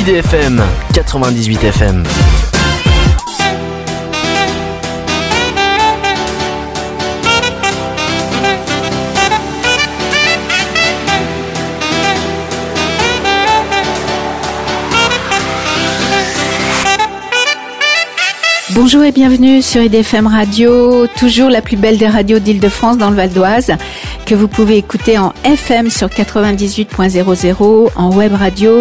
IDFM 98 FM. Bonjour et bienvenue sur IDFM Radio, toujours la plus belle des radios d'Île-de-France dans le Val d'Oise, que vous pouvez écouter en FM sur 98.00, en web radio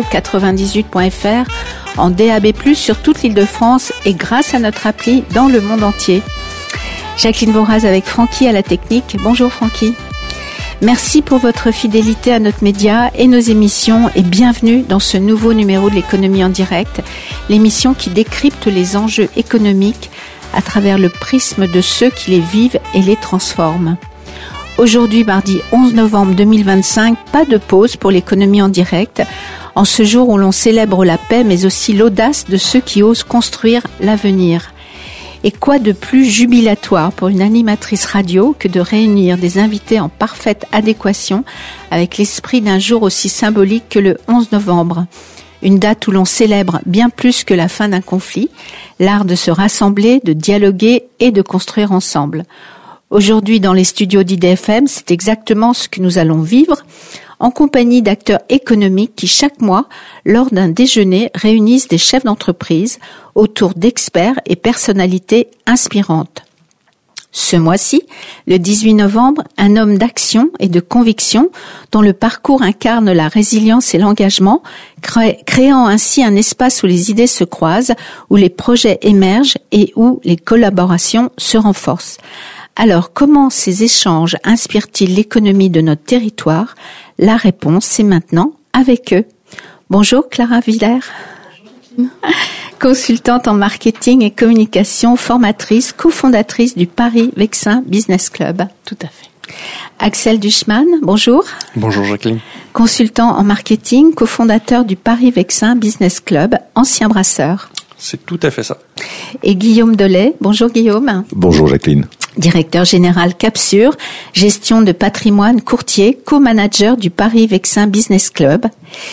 98.fr, en DAB+, sur toute l'Île-de-France et grâce à notre appli dans le monde entier. Jacqueline Voraz avec Francky à la technique. Bonjour Francky. Merci pour votre fidélité à notre média et nos émissions et bienvenue dans ce nouveau numéro de l'économie en direct, l'émission qui décrypte les enjeux économiques à travers le prisme de ceux qui les vivent et les transforment. Aujourd'hui, mardi 11 novembre 2025, pas de pause pour l'économie en direct, en ce jour où l'on célèbre la paix mais aussi l'audace de ceux qui osent construire l'avenir. Et quoi de plus jubilatoire pour une animatrice radio que de réunir des invités en parfaite adéquation avec l'esprit d'un jour aussi symbolique que le 11 novembre. Une date où l'on célèbre bien plus que la fin d'un conflit, l'art de se rassembler, de dialoguer et de construire ensemble. Aujourd'hui, dans les studios d'IDFM, c'est exactement ce que nous allons vivre, en compagnie d'acteurs économiques qui, chaque mois, lors d'un déjeuner, réunissent des chefs d'entreprise autour d'experts et personnalités inspirantes. Ce mois-ci, le 18 novembre, un homme d'action et de conviction dont le parcours incarne la résilience et l'engagement, créant ainsi un espace où les idées se croisent, où les projets émergent et où les collaborations se renforcent. Alors, comment ces échanges inspirent-ils l'économie de notre territoire ? La réponse, c'est maintenant avec eux. Bonjour Clara Villers. Bonjour. Consultante en marketing et communication, formatrice, cofondatrice du Paris Vexin Business Club. Tout à fait. Axel Duchman, bonjour. Bonjour Jacqueline. Consultant en marketing, cofondateur du Paris Vexin Business Club, ancien brasseur. C'est tout à fait ça. Et Guillaume Delay, bonjour Guillaume. Bonjour Jacqueline. Directeur général Capsure, gestion de patrimoine, courtier, co-manager du Paris Vexin Business Club.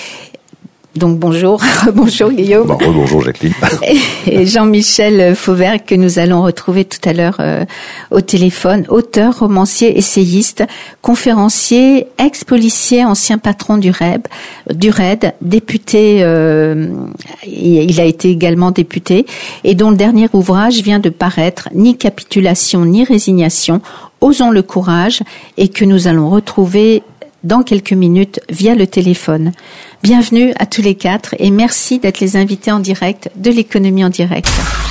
Donc bonjour, bonjour Guillaume. Bonjour Jacqueline. Et Jean-Michel Fauvert que nous allons retrouver tout à l'heure au téléphone, auteur, romancier, essayiste, conférencier, ex-policier, ancien patron du RAID, député, il a été également député, et dont le dernier ouvrage vient de paraître, Ni capitulation ni résignation, osons le courage, et que nous allons retrouver dans quelques minutes via le téléphone. Bienvenue à tous les quatre et merci d'être les invités en direct de l'économie en direct.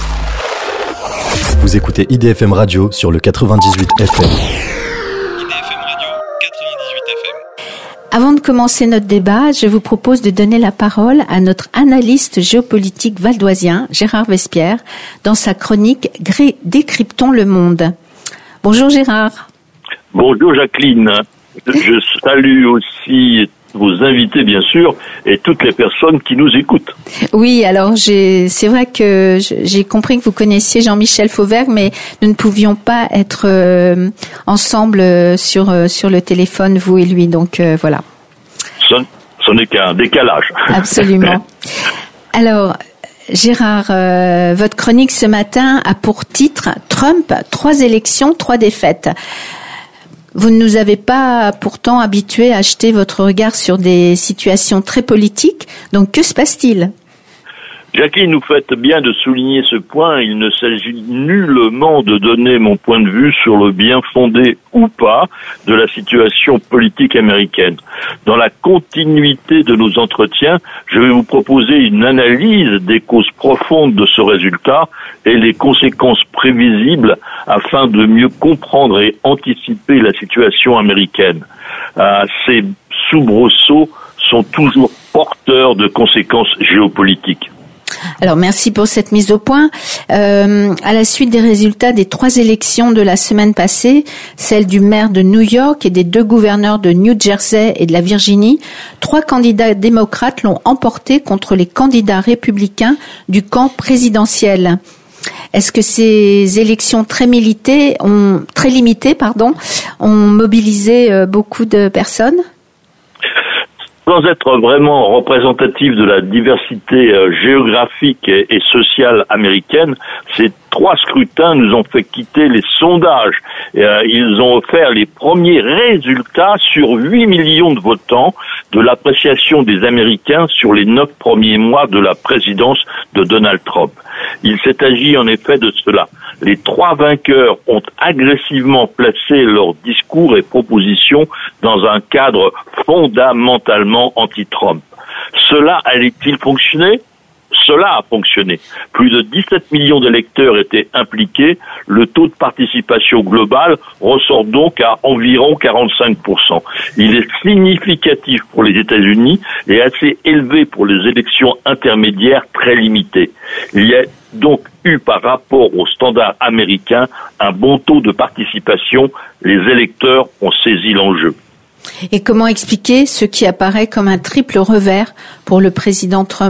Vous écoutez IDFM Radio sur le 98 FM. IDFM Radio 98 FM. Avant de commencer notre débat, je vous propose de donner la parole à notre analyste géopolitique valdoisien, Gérard Vespierre, dans sa chronique « Décryptons le monde ». Bonjour Gérard. Bonjour Jacqueline. Je salue aussi vos invités, bien sûr, et toutes les personnes qui nous écoutent. Oui, alors c'est vrai que j'ai compris que vous connaissiez Jean-Michel Fauvert, mais nous ne pouvions pas être ensemble sur le téléphone, vous et lui, donc voilà. Ce n'est qu'un décalage. Absolument. Alors, Gérard, votre chronique ce matin a pour titre « Trump, 3 élections, 3 défaites ». Vous ne nous avez pas pourtant habitués à jeter votre regard sur des situations très politiques, donc que se passe-t-il ? Jacqueline, vous faites bien de souligner ce point. Il ne s'agit nullement de donner mon point de vue sur le bien fondé ou pas de la situation politique américaine. Dans la continuité de nos entretiens, je vais vous proposer une analyse des causes profondes de ce résultat et les conséquences prévisibles afin de mieux comprendre et anticiper la situation américaine. Ces soubresauts sont toujours porteurs de conséquences géopolitiques. Alors merci pour cette mise au point. À la suite des résultats des 3 élections de la semaine passée, celle du maire de New York et des 2 gouverneurs de New Jersey et de la Virginie, 3 candidats démocrates l'ont emporté contre les candidats républicains du camp présidentiel. Est-ce que ces élections très limitées ont mobilisé beaucoup de personnes ? Sans être vraiment représentatif de la diversité géographique et sociale américaine, ces 3 scrutins nous ont fait quitter les sondages. Ils ont offert les premiers résultats sur 8 millions de votants de l'appréciation des Américains sur les 9 premiers mois de la présidence de Donald Trump. Il s'est agi en effet de cela. Les 3 vainqueurs ont agressivement placé leurs discours et propositions dans un cadre fondamentalement anti-Trump. Cela allait-il fonctionner ? Cela a fonctionné. Plus de 17 millions d'électeurs étaient impliqués. Le taux de participation global ressort donc à environ 45%. Il est significatif pour les États-Unis et assez élevé pour les élections intermédiaires très limitées. Il y a donc eu par rapport aux standards américains un bon taux de participation. Les électeurs ont saisi l'enjeu. Et comment expliquer ce qui apparaît comme un triple revers pour le président Trump ?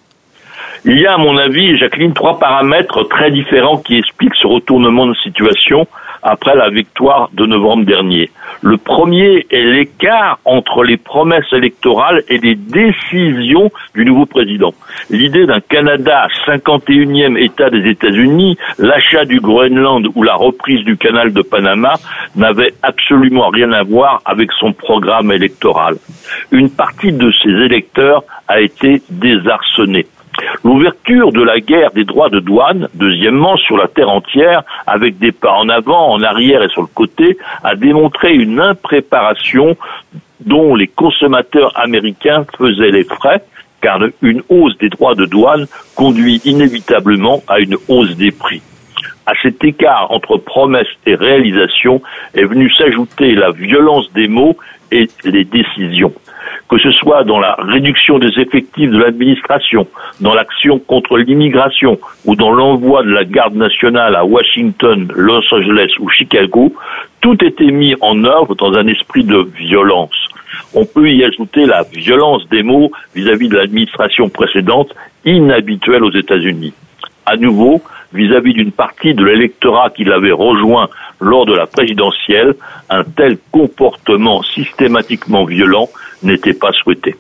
Il y a, à mon avis, Jacqueline, 3 paramètres très différents qui expliquent ce retournement de situation après la victoire de novembre dernier. Le premier est l'écart entre les promesses électorales et les décisions du nouveau président. L'idée d'un Canada 51e État des États-Unis, l'achat du Groenland ou la reprise du canal de Panama n'avait absolument rien à voir avec son programme électoral. Une partie de ses électeurs a été désarçonnée. L'ouverture de la guerre des droits de douane, deuxièmement, sur la terre entière, avec des pas en avant, en arrière et sur le côté, a démontré une impréparation dont les consommateurs américains faisaient les frais, car une hausse des droits de douane conduit inévitablement à une hausse des prix. À cet écart entre promesses et réalisation est venue s'ajouter la violence des mots et les décisions. Que ce soit dans la réduction des effectifs de l'administration, dans l'action contre l'immigration ou dans l'envoi de la garde nationale à Washington, Los Angeles ou Chicago, tout était mis en œuvre dans un esprit de violence. On peut y ajouter la violence des mots vis-à-vis de l'administration précédente, inhabituelle aux États-Unis. À nouveau, vis-à-vis d'une partie de l'électorat qui l'avait rejoint lors de la présidentielle, un tel comportement systématiquement violent n'était pas souhaité.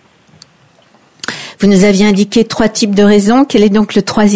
Vous nous aviez indiqué 3 types de raisons. Quel est donc le 3e ?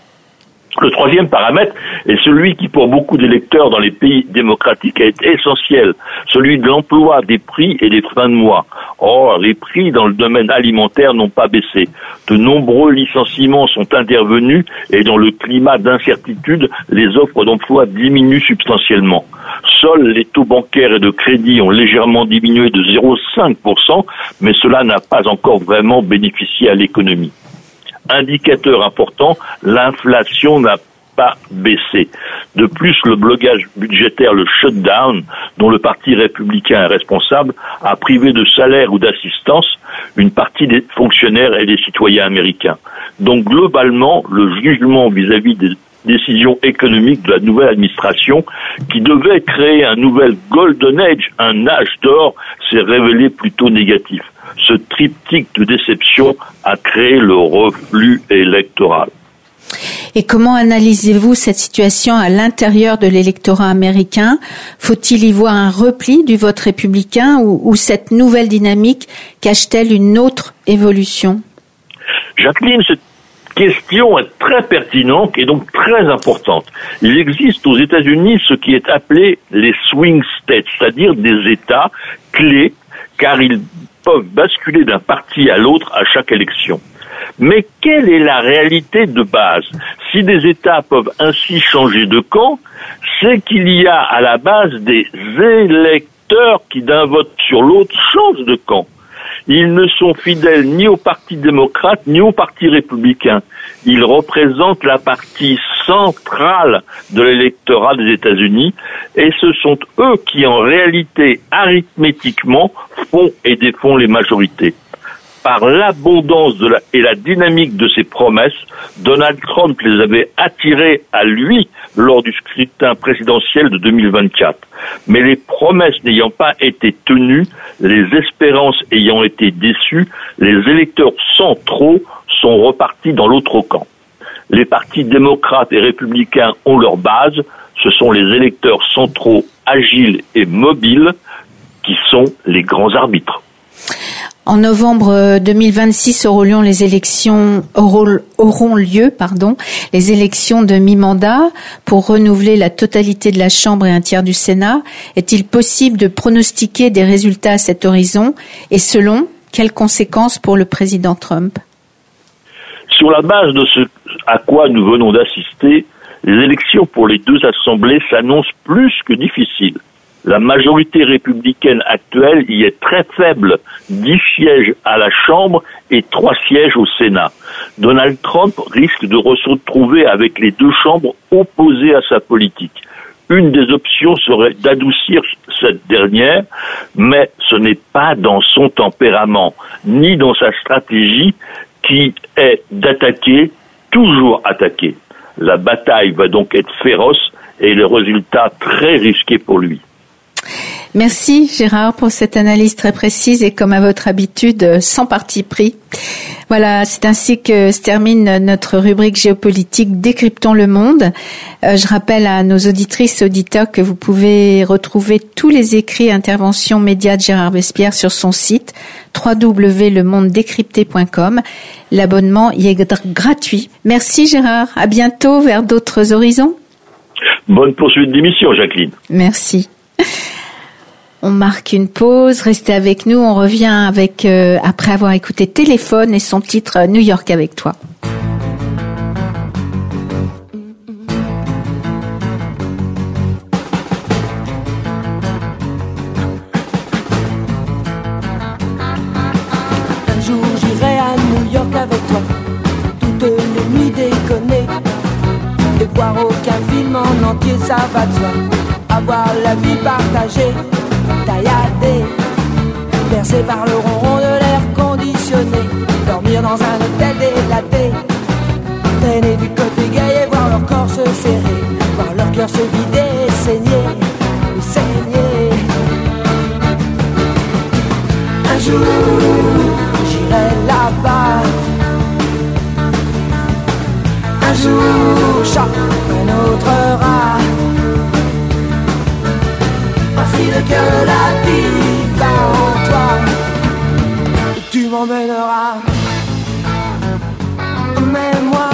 Le 3e paramètre est celui qui, pour beaucoup d'électeurs dans les pays démocratiques, est essentiel, celui de l'emploi, des prix et des fins de mois. Or, les prix dans le domaine alimentaire n'ont pas baissé. De nombreux licenciements sont intervenus et dans le climat d'incertitude, les offres d'emploi diminuent substantiellement. Seuls les taux bancaires et de crédit ont légèrement diminué de 0,5%, mais cela n'a pas encore vraiment bénéficié à l'économie. Indicateur important, l'inflation n'a pas baissé. De plus, le blocage budgétaire, le shutdown, dont le Parti républicain est responsable, a privé de salaire ou d'assistance une partie des fonctionnaires et des citoyens américains. Donc globalement, le jugement vis-à-vis des décisions économiques de la nouvelle administration, qui devait créer un nouvel golden age, un âge d'or, s'est révélé plutôt négatif. Ce triptyque de déception a créé le reflux électoral. Et comment analysez-vous cette situation à l'intérieur de l'électorat américain ? Faut-il y voir un repli du vote républicain ou cette nouvelle dynamique cache-t-elle une autre évolution ? Jacqueline, cette question est très pertinente et donc très importante. Il existe aux États-Unis ce qui est appelé les swing states, c'est-à-dire des États clés, car ils peuvent basculer d'un parti à l'autre à chaque élection. Mais quelle est la réalité de base ? Si des États peuvent ainsi changer de camp, c'est qu'il y a à la base des électeurs qui d'un vote sur l'autre changent de camp. Ils ne sont fidèles ni au Parti démocrate ni au Parti républicain. Ils représentent la partie centrale de l'électorat des États-Unis et ce sont eux qui en réalité arithmétiquement font et défont les majorités. Par l'abondance et la dynamique de ses promesses, Donald Trump les avait attirés à lui lors du scrutin présidentiel de 2024. Mais les promesses n'ayant pas été tenues, les espérances ayant été déçues, les électeurs centraux sont repartis dans l'autre camp. Les partis démocrates et républicains ont leur base, ce sont les électeurs centraux agiles et mobiles qui sont les grands arbitres. En novembre 2026 auront lieu les élections de mi-mandat pour renouveler la totalité de la Chambre et un tiers du Sénat. Est-il possible de pronostiquer des résultats à cet horizon et selon quelles conséquences pour le président Trump? Sur la base de ce à quoi nous venons d'assister, les élections pour les deux assemblées s'annoncent plus que difficiles. La majorité républicaine actuelle y est très faible, 10 sièges à la Chambre et 3 sièges au Sénat. Donald Trump risque de se retrouver avec les deux chambres opposées à sa politique. Une des options serait d'adoucir cette dernière, mais ce n'est pas dans son tempérament, ni dans sa stratégie qui est d'attaquer, toujours attaquer. La bataille va donc être féroce et le résultat très risqué pour lui. Merci Gérard pour cette analyse très précise et comme à votre habitude, sans parti pris. Voilà, c'est ainsi que se termine notre rubrique géopolitique Décryptons le monde. Je rappelle à nos auditrices et auditeurs que vous pouvez retrouver tous les écrits et interventions médias de Gérard Vespierre sur son site www.lemondedécrypté.com. L'abonnement y est gratuit. Merci Gérard, à bientôt vers d'autres horizons. Bonne poursuite d'émission Jacqueline. Merci. On marque une pause, restez avec nous, on revient avec après avoir écouté Téléphone et son titre New York avec toi. Un jour j'irai à New York avec toi, toutes les nuits déconner, et voir aucun film en entier, ça va de soi. Avoir la vie partagée, tailladée, bercée par le ronron de l'air conditionné, dormir dans un hôtel délaté, traîner du côté gay et voir leur corps se serrer, voir leur cœur se vider et saigner. Un jour, j'irai là-bas. Un jour, chaque un autre rat. Voici le cœur de la vie par en toi. Et tu m'emmèneras. Emmène-moi.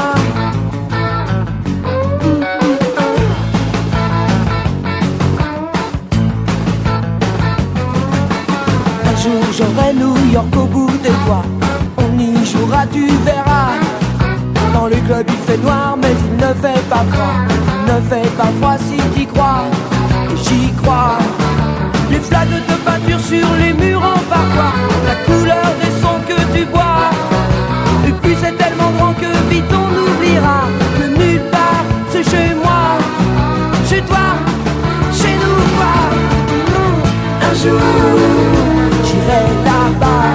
Un jour j'aurai New York au bout des doigts. On y jouera, tu verras. Dans le club il fait noir mais il ne fait pas froid. Il ne fait pas froid si t'y crois. Et j'y crois. Les flaques de peinture sur les murs en parfois. La couleur des sons que tu bois. Et puis c'est tellement grand que vite on oubliera que nulle part c'est chez moi. Chez toi, chez nous quoi. Un jour j'irai là-bas.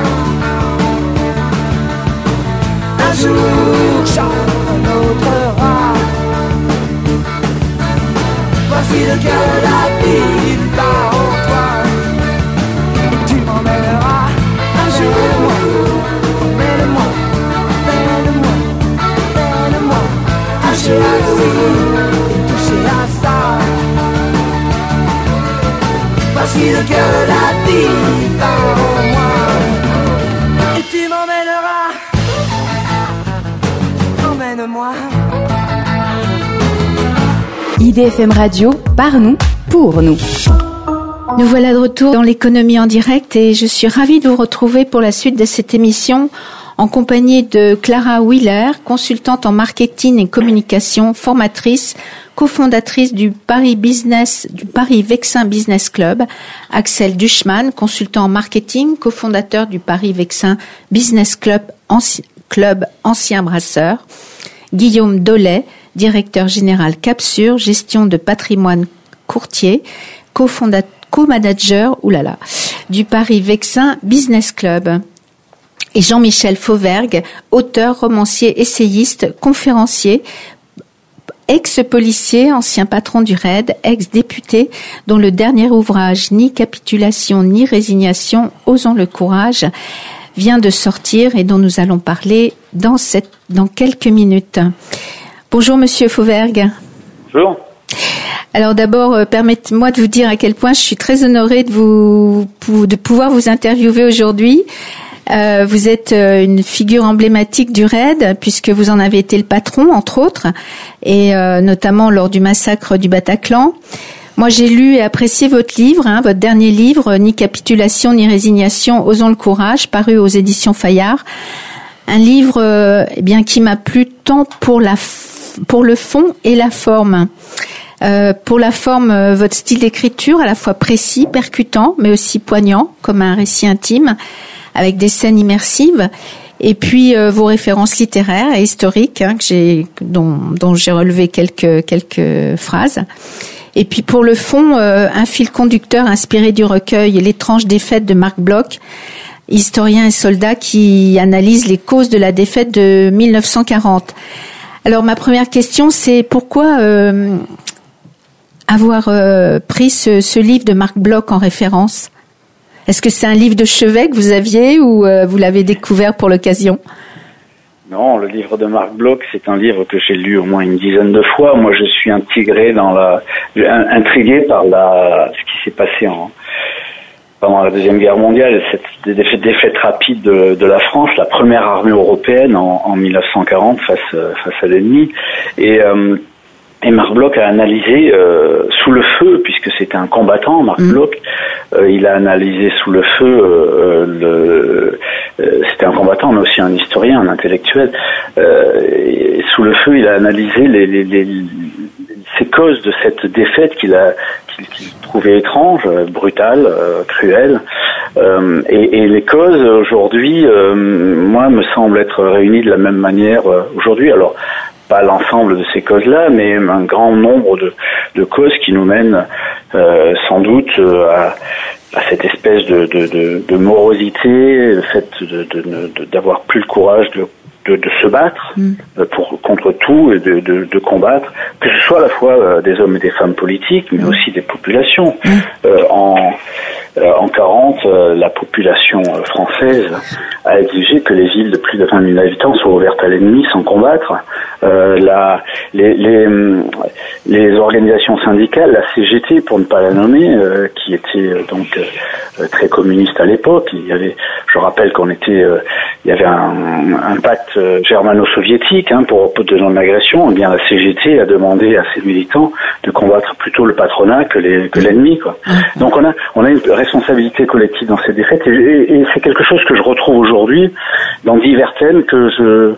Un jour chante un autre rat. Voici le cœur de la ville par en toi. Et tu m'emmèneras un jour. Emmène-moi, emmène-moi, emmène-moi. Toucher à ci et toucher à ça. Voici le cœur de la ville par en moi. Et tu m'emmèneras. Emmène-moi. IDFM Radio, par nous, pour nous. Nous voilà de retour dans l'économie en direct et je suis ravie de vous retrouver pour la suite de cette émission en compagnie de Clara Wheeler, consultante en marketing et communication, formatrice, cofondatrice du Paris Vexin Business Club, Axel Duchman, consultant en marketing, cofondateur du Paris Vexin Business Club, ancien brasseur, Guillaume Dollet, directeur général Capsure, gestion de patrimoine courtier, co-manager du Paris Vexin Business Club. Et Jean-Michel Fauvergue, auteur, romancier, essayiste, conférencier, ex-policier, ancien patron du RAID, ex-député, dont le dernier ouvrage, Ni capitulation ni résignation, osons le courage, vient de sortir et dont nous allons parler dans quelques minutes. Bonjour Monsieur Fauvergue. Bonjour. Alors d'abord, permettez-moi de vous dire à quel point je suis très honorée de pouvoir vous interviewer aujourd'hui. Vous êtes une figure emblématique du RAID, puisque vous en avez été le patron, entre autres, et notamment lors du massacre du Bataclan. Moi, j'ai lu et apprécié votre livre, votre dernier livre, Ni capitulation ni résignation, osons le courage, paru aux éditions Fayard. Un livre qui m'a plu tant pour le fond et la forme. Pour la forme, votre style d'écriture, à la fois précis, percutant, mais aussi poignant, comme un récit intime, avec des scènes immersives. Et puis vos références littéraires et historiques, dont j'ai relevé quelques phrases. Et puis pour le fond, un fil conducteur inspiré du recueil L'étrange défaite de Marc Bloch, historien et soldat qui analyse les causes de la défaite de 1940. Alors ma première question, c'est pourquoi avoir pris ce livre de Marc Bloch en référence? Est-ce que c'est un livre de chevet que vous aviez ou vous l'avez découvert pour l'occasion? Non, le livre de Marc Bloch, c'est un livre que j'ai lu au moins une dizaine de fois. Moi, je suis intrigué par ce qui s'est passé pendant la Deuxième Guerre mondiale, cette défaite rapide de la France, la première armée européenne en 1940 face à l'ennemi. Et Marc Bloch a analysé sous le feu, puisque c'était un combattant, Marc Bloch, il a analysé sous le feu, c'était un combattant, mais aussi un historien, un intellectuel. Et sous le feu, il a analysé ces causes de cette défaite qu'il trouvait étrange, brutale, cruelle. Et les causes aujourd'hui, moi, me semblent être réunies de la même manière aujourd'hui. Alors, pas l'ensemble de ces causes-là, mais un grand nombre de causes qui nous mènent sans doute à cette espèce de morosité, le fait d'avoir plus le courage de se battre contre tout et de combattre, que ce soit à la fois des hommes et des femmes politiques, mais aussi des populations. En 40, la population française a exigé que les villes de plus de 20 000 habitants soient ouvertes à l'ennemi sans combattre. Les organisations syndicales, la CGT pour ne pas la nommer, qui était donc très communiste à l'époque. Je rappelle il y avait un pacte germano-soviétique pour de non-agression. Eh bien, la CGT a demandé à ses militants de combattre plutôt le patronat que l'ennemi, quoi. Donc on a une responsabilité collective dans ces défaites et c'est quelque chose que je retrouve aujourd'hui dans divers thèmes que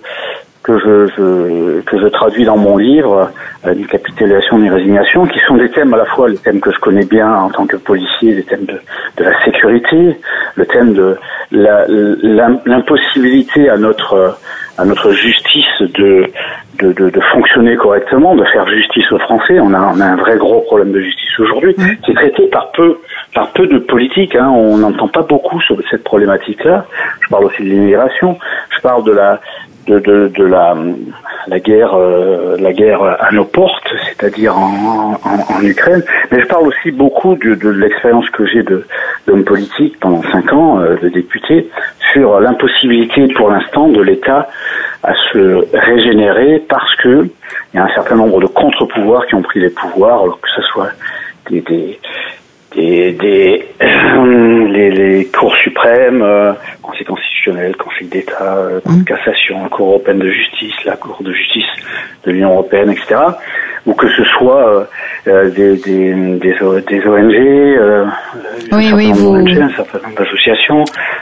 je traduis dans mon livre, Ni capitulation ni résignation, qui sont des thèmes à la fois les thèmes que je connais bien en tant que policier, les thèmes de la sécurité, le thème de l'impossibilité à notre justice de fonctionner correctement, de faire justice aux Français. On a un vrai gros problème de justice aujourd'hui, qui est traité par peu de politiques. On n'entend pas beaucoup sur cette problématique-là. Je parle aussi de l'immigration. Je parle de la guerre à nos portes, c'est-à-dire en Ukraine. Mais je parle aussi beaucoup de l'expérience que j'ai d'homme politique pendant 5 ans, de député, sur l'impossibilité pour l'instant de l'État à se régénérer parce que il y a un certain nombre de contre-pouvoirs qui ont pris les pouvoirs, alors que ce soit les cours suprêmes, Conseil constitutionnel, Conseil d'État, Cour de cassation, la Cour européenne de justice, la Cour de justice de l'Union européenne, etc. Ou que ce soit des ONG, un certain nombre d'associations,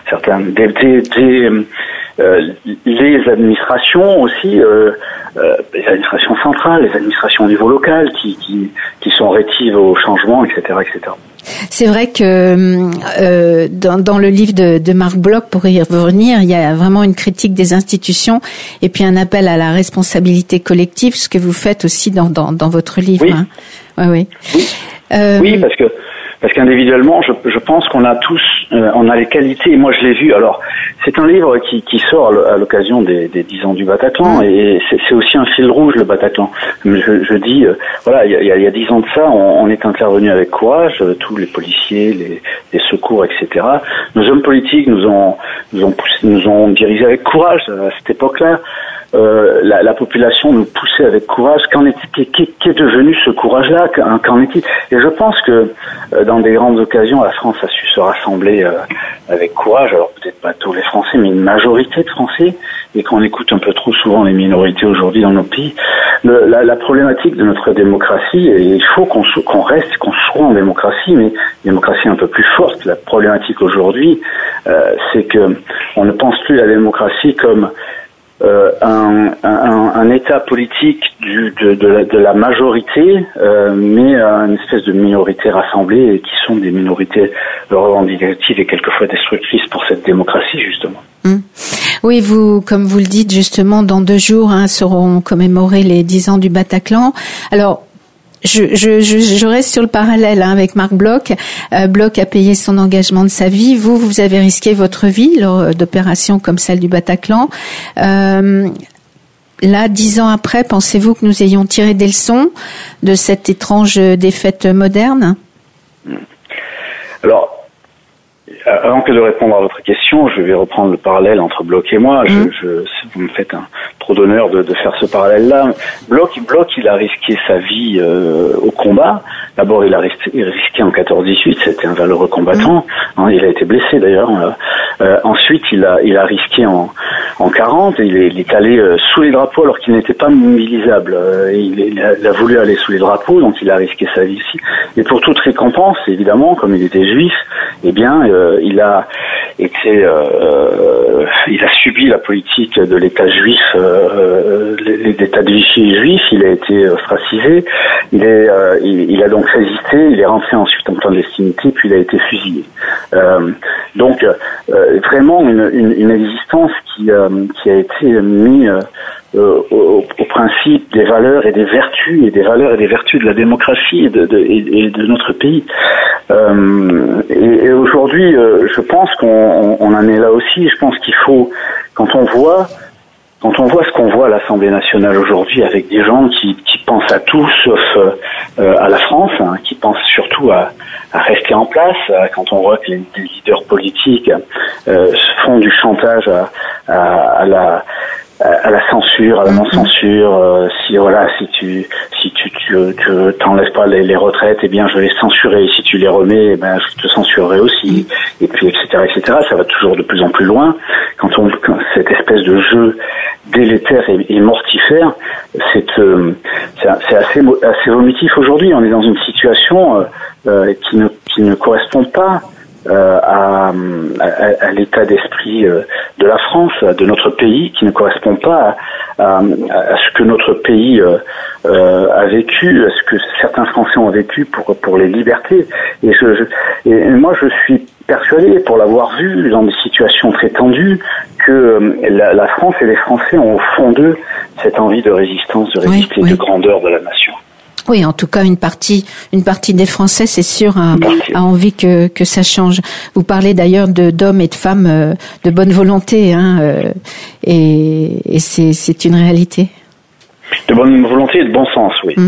les administrations aussi, les administrations centrales, les administrations au niveau local qui sont rétives au changement, etc., etc. C'est vrai que dans le livre de Marc Bloch, pour y revenir, il y a vraiment une critique des institutions et puis un appel à la responsabilité collective, ce que vous faites aussi dans votre livre. Oui, oui, parce qu'individuellement, je pense qu'on a tous, on a les qualités. Et moi, je l'ai vu. Alors, c'est un livre qui sort à l'occasion des 10 ans du Bataclan, et c'est aussi un fil rouge, le Bataclan. Je dis, voilà, il y a 10 ans de ça, on est intervenu avec courage, tous les policiers, les secours, etc. Nos hommes politiques nous ont dirigés avec courage à cette époque-là. la population nous poussait avec courage. Qu'est devenu ce courage-là? Qu'en est-il? Et je pense que dans des grandes occasions, la France a su se rassembler avec courage. Alors peut-être pas tous les Français, mais une majorité de Français, et qu'on écoute un peu trop souvent les minorités aujourd'hui dans nos pays. La problématique de notre démocratie, et il faut qu'on soit en démocratie, mais une démocratie un peu plus forte. La problématique aujourd'hui, c'est que on ne pense plus à la démocratie comme un état politique de la majorité, mais une espèce de minorité rassemblée, et qui sont des minorités revendicatives et quelquefois destructrices pour cette démocratie, justement. Oui, comme vous le dites, justement, dans 2 jours, seront commémorés les 10 ans du Bataclan. Alors, je reste sur le parallèle avec Marc Bloch. Bloch a payé son engagement de sa vie. Vous avez risqué votre vie lors d'opérations comme celle du Bataclan. Là, 10 ans après, pensez-vous que nous ayons tiré des leçons de cette étrange défaite moderne? Alors, avant que de répondre à votre question, je vais reprendre le parallèle entre Bloch et moi. Vous me faites trop d'honneur de faire ce parallèle-là. Bloch, il a risqué sa vie au combat. D'abord, il a risqué en 14-18, c'était un valeureux combattant. Il a été blessé d'ailleurs. Ensuite, il a risqué en 40. Il est allé sous les drapeaux alors qu'il n'était pas mobilisable. Il a voulu aller sous les drapeaux, donc il a risqué sa vie ici. Et pour toute récompense, évidemment, comme il était juif, eh bien, il a subi la politique de l'État juif, l'État de Vichy juif. Il a été ostracisé. Il a donc résisté. Il est rentré ensuite en clandestinité, puis il a été fusillé. Donc, vraiment une existence qui a été mise au principe des valeurs et des vertus, de la démocratie et de notre pays. Et aujourd'hui, je pense qu'on en est là aussi. Je pense qu'il faut, quand on voit ce qu'on voit à l'Assemblée nationale aujourd'hui, avec des gens qui pensent à tout sauf à la France, qui pensent surtout à rester en place, quand on voit que les leaders politiques font du chantage à la censure, à la non-censure, si tu t'enlèves pas les retraites, eh bien je vais les censurer, et si tu les remets, eh ben je te censurerai aussi, et puis etc. Ça va toujours de plus en plus loin. Quand cette espèce de jeu délétère et mortifère, c'est assez vomitif aujourd'hui. On est dans une situation qui ne correspond pas à l'état d'esprit de la France, de notre pays, qui ne correspond pas à ce que notre pays a vécu, à ce que certains Français ont vécu pour les libertés. Et moi, je suis persuadé, pour l'avoir vu dans des situations très tendues, que la France et les Français ont au fond d'eux cette envie de résistance, de résister, de grandeur de la nation. Oui, en tout cas, une partie des Français, c'est sûr, a envie que ça change. Vous parlez d'ailleurs d'hommes et de femmes de bonne volonté, et c'est une réalité. De bonne volonté et de bon sens, oui.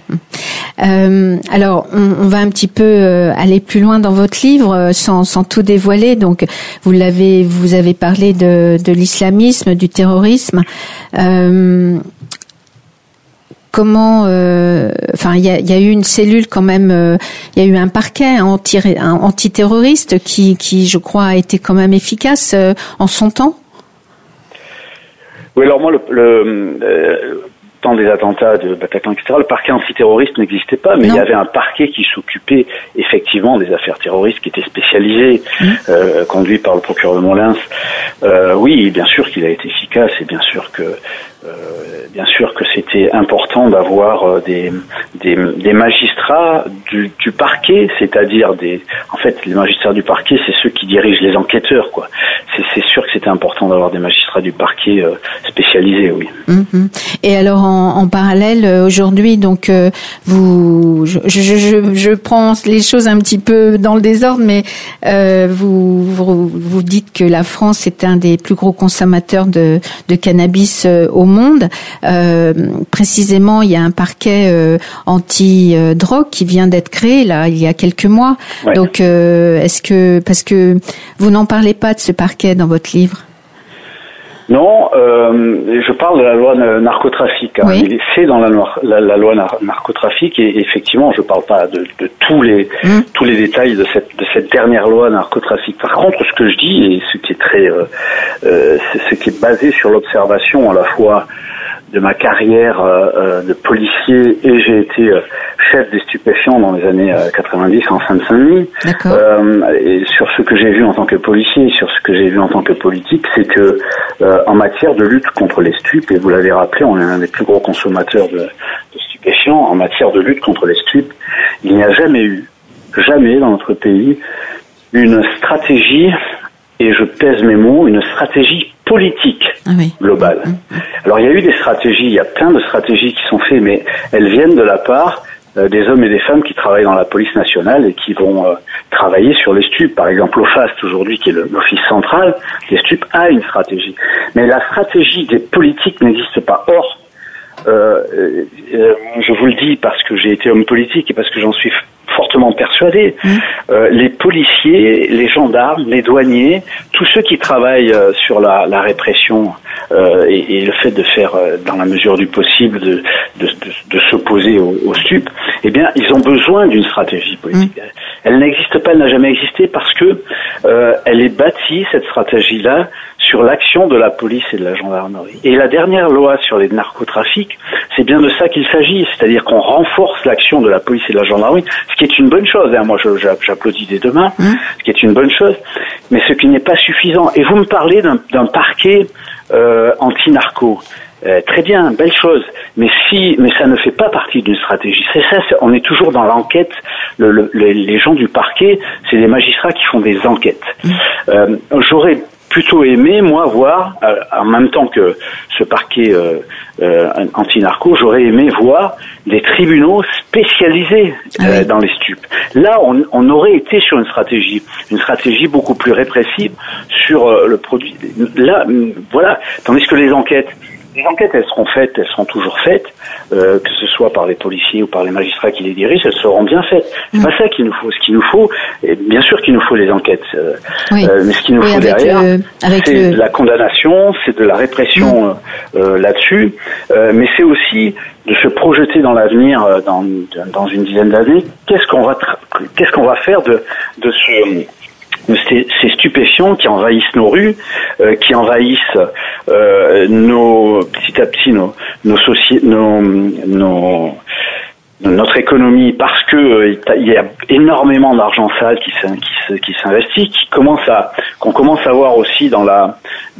Alors, on va un petit peu aller plus loin dans votre livre, sans tout dévoiler. Donc, vous avez parlé de l'islamisme, du terrorisme. Comment, il y a eu une cellule quand même, il y a eu un parquet antiterroriste qui, je crois, a été quand même efficace en son temps. Oui, alors moi, le temps des attentats de Bataclan, etc., le parquet antiterroriste n'existait pas, mais il y avait un parquet qui s'occupait effectivement des affaires terroristes, qui était spécialisé, conduit par le procureur de Moulins. Oui, bien sûr qu'il a été efficace, et bien sûr que c'était important d'avoir des magistrats du parquet, c'est-à-dire en fait, les magistrats du parquet, c'est ceux qui dirigent les enquêteurs, quoi. C'est sûr que c'était important d'avoir des magistrats du parquet spécialisés, oui. Et alors, en parallèle, aujourd'hui, donc, je prends les choses un petit peu dans le désordre, mais vous dites que la France est un des plus gros consommateurs de cannabis au monde. Précisément, il y a un parquet anti-drogue qui vient d'être créé là il y a quelques mois. Ouais. Donc, parce que vous n'en parlez pas de ce parquet dans votre livre? Non, je parle de la loi narcotrafic. Hein. Oui. C'est dans la loi narcotrafic et effectivement, je parle pas de tous les détails de cette dernière loi narcotrafic. Par contre, ce que je dis et ce qui est ce qui est basé sur l'observation à la fois de ma carrière de policier et j'ai été chef des stupéfiants dans les années 90 en Seine-Saint-Denis. D'accord. Et sur ce que j'ai vu en tant que policier, sur ce que j'ai vu en tant que politique, c'est que en matière de lutte contre les stupes, et vous l'avez rappelé, on est un des plus gros consommateurs de stupéfiants, en matière de lutte contre les stupes, il n'y a jamais dans notre pays une stratégie, et je pèse mes mots, une stratégie politique globale. Alors il y a eu des stratégies, il y a plein de stratégies qui sont faites, mais elles viennent de la part des hommes et des femmes qui travaillent dans la police nationale et qui vont travailler sur les stupes. Par exemple, l'OFAST aujourd'hui, qui est l'office central des stupes, a une stratégie. Mais la stratégie des politiques n'existe pas. Or, je vous le dis parce que j'ai été homme politique et parce que j'en suis fortement persuadé, les policiers, les gendarmes, les douaniers, tous ceux qui travaillent sur la répression et le fait de faire, dans la mesure du possible, de s'opposer aux stupes, eh bien, ils ont besoin d'une stratégie politique. Elle n'existe pas, elle n'a jamais existé parce que elle est bâtie, cette stratégie-là, sur l'action de la police et de la gendarmerie. Et la dernière loi sur les narcotrafics, c'est bien de ça qu'il s'agit, c'est-à-dire qu'on renforce l'action de la police et de la gendarmerie, ce qui est une bonne chose, hein. Moi j'applaudis dès demain, ce qui est une bonne chose, mais ce qui n'est pas suffisant. Et vous me parlez d'un parquet anti-narco. Très bien, belle chose, mais ça ne fait pas partie d'une stratégie. C'est ça, on est toujours dans l'enquête. Les gens du parquet, c'est des magistrats qui font des enquêtes. J'aurais plutôt aimé, moi, voir, en même temps que ce parquet anti-narco, j'aurais aimé voir des tribunaux spécialisés dans les stupes. Là, on aurait été sur une stratégie beaucoup plus répressive sur le produit. Là, voilà. Tandis que les enquêtes, elles seront toujours faites, que ce soit par les policiers ou par les magistrats qui les dirigent, elles seront bien faites. C'est pas ça qu'il nous faut. Ce qu'il nous faut, et bien sûr qu'il nous faut les enquêtes, mais ce qu'il nous faut derrière, c'est de la condamnation, c'est de la répression là-dessus, mais c'est aussi de se projeter dans l'avenir, dans une dizaine d'années. Qu'est-ce qu'on va faire de ces stupéfiants qui envahissent nos rues, qui envahissent petit à petit notre économie, parce que il y a énormément d'argent sale qui s'investit, qu'on commence à voir aussi dans la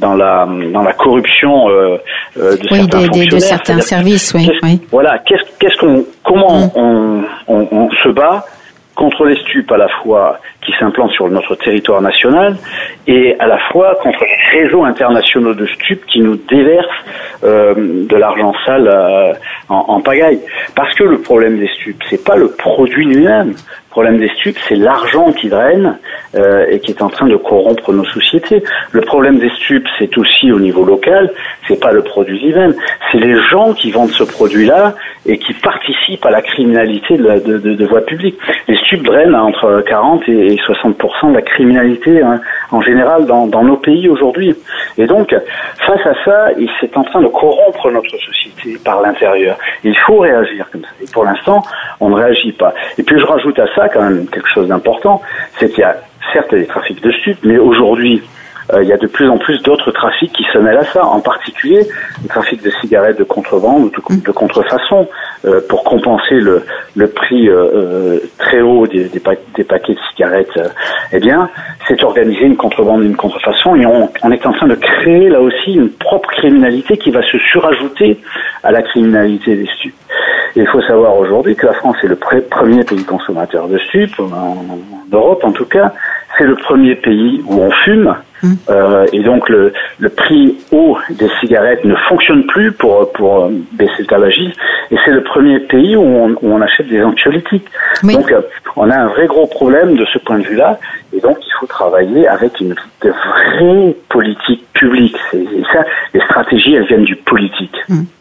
corruption de certains fonctionnaires, de certains services, oui. Voilà, comment on se bat contre les stupes à la fois qui s'implantent sur notre territoire national et à la fois contre les réseaux internationaux de stupes qui nous déversent de l'argent sale en pagaille. Parce que le problème des stupes, c'est pas le produit lui-même. Le problème des stupes, c'est l'argent qui draine et qui est en train de corrompre nos sociétés. Le problème des stupes, c'est aussi au niveau local, c'est pas le produit lui-même, c'est les gens qui vendent ce produit-là et qui participent à la criminalité de voie publique. Les stupes drainent entre 40 et 60% de la criminalité en général dans nos pays aujourd'hui. Et donc, face à ça, c'est en train de corrompre notre société par l'intérieur. Il faut réagir comme ça. Et pour l'instant, on ne réagit pas. Et puis je rajoute à ça quand même quelque chose d'important, c'est qu'il y a certes des trafics de stupes, mais aujourd'hui, il y a de plus en plus d'autres trafics qui se mêlent à ça, en particulier le trafic de cigarettes de contrebande ou de contrefaçon, pour compenser le prix très haut des paquets de cigarettes. Eh bien, c'est organiser une contrebande, une contrefaçon, et on est en train de créer là aussi une propre criminalité qui va se surajouter à la criminalité des stupes. Et il faut savoir aujourd'hui que la France est le premier pays consommateur de stupes, en Europe en tout cas. C'est le premier pays où on fume. Et donc le prix haut des cigarettes ne fonctionne plus pour baisser le tabagisme, et c'est le premier pays où on achète des anxiolytiques. Oui. Donc on a un vrai gros problème de ce point de vue-là, et donc il faut travailler avec de vraies politiques publiques. Et ça, les stratégies, elles viennent du politique.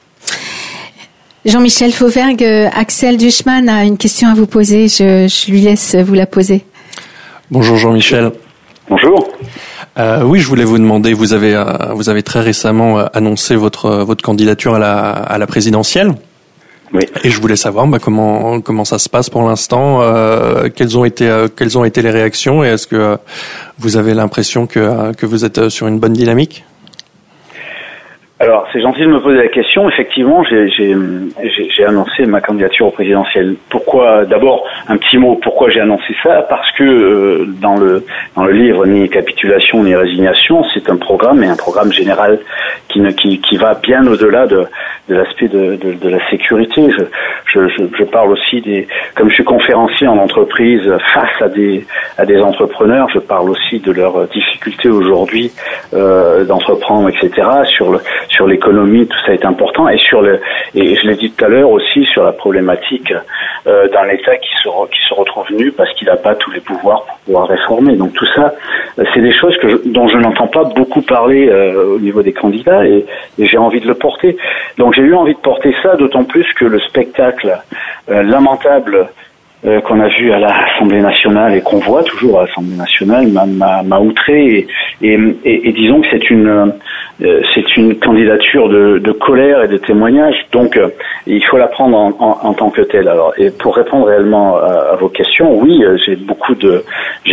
Jean-Michel Fauvergue, Axel Duchman a une question à vous poser, je lui laisse vous la poser. Bonjour Jean-Michel. Bonjour. Oui, je voulais vous demander, vous avez très récemment annoncé votre candidature à la présidentielle. Oui. Et je voulais savoir comment ça se passe pour l'instant, quelles ont été les réactions, et est-ce que vous avez l'impression que vous êtes sur une bonne dynamique? Alors, c'est gentil de me poser la question. Effectivement, j'ai annoncé ma candidature au présidentiel. Pourquoi? D'abord, un petit mot. Pourquoi j'ai annoncé ça? Parce que dans le livre Ni capitulation ni résignation, c'est un programme, et un programme général qui va bien au-delà de l'aspect de la sécurité. Je parle aussi comme je suis conférencier en entreprise face à des entrepreneurs, je parle aussi de leurs difficultés aujourd'hui d'entreprendre, etc. Sur l'économie, tout ça est important, et et je l'ai dit tout à l'heure aussi, sur la problématique d'un État qui se retrouve nu parce qu'il n'a pas tous les pouvoirs pour pouvoir réformer. Donc tout ça, c'est des choses dont je n'entends pas beaucoup parler au niveau des candidats, et j'ai envie de le porter. Donc j'ai eu envie de porter ça, d'autant plus que le spectacle lamentable qu'on a vu à l'Assemblée nationale, et qu'on voit toujours à l'Assemblée nationale, m'a outré, et disons que c'est une candidature de colère et de témoignage. Donc il faut la prendre en tant que telle. Alors, et pour répondre réellement à vos questions, oui, j'ai beaucoup de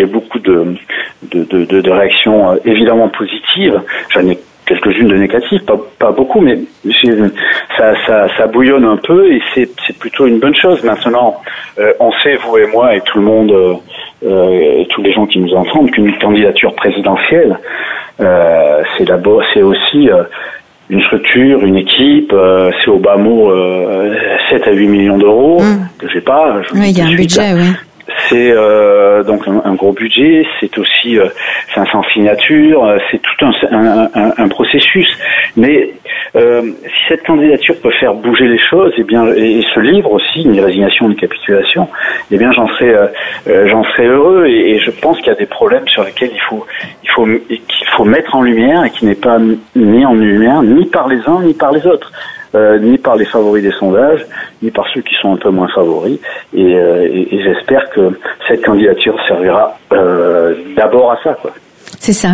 réactions évidemment positives. J'en ai quelques-unes de négatives, pas beaucoup, mais ça bouillonne un peu, et c'est plutôt une bonne chose. Maintenant, on sait, vous et moi et tout le monde, et tous les gens qui nous entendent, qu'une candidature présidentielle, c'est aussi une structure, une équipe, c'est au bas mot 7 à 8 millions d'euros que j'ai pas. Oui, il y a un budget, oui. C'est donc un gros budget, c'est aussi 500 signatures, c'est tout un processus. Mais si cette candidature peut faire bouger les choses, et ce livre aussi, Ni résignation ni capitulation, bien j'en serais heureux, et je pense qu'il y a des problèmes sur lesquels qu'il faut mettre en lumière, et qui n'est pas mis en lumière ni par les uns ni par les autres. Ni par les favoris des sondages, ni par ceux qui sont un peu moins favoris, et j'espère que cette candidature servira d'abord à ça, quoi. C'est ça.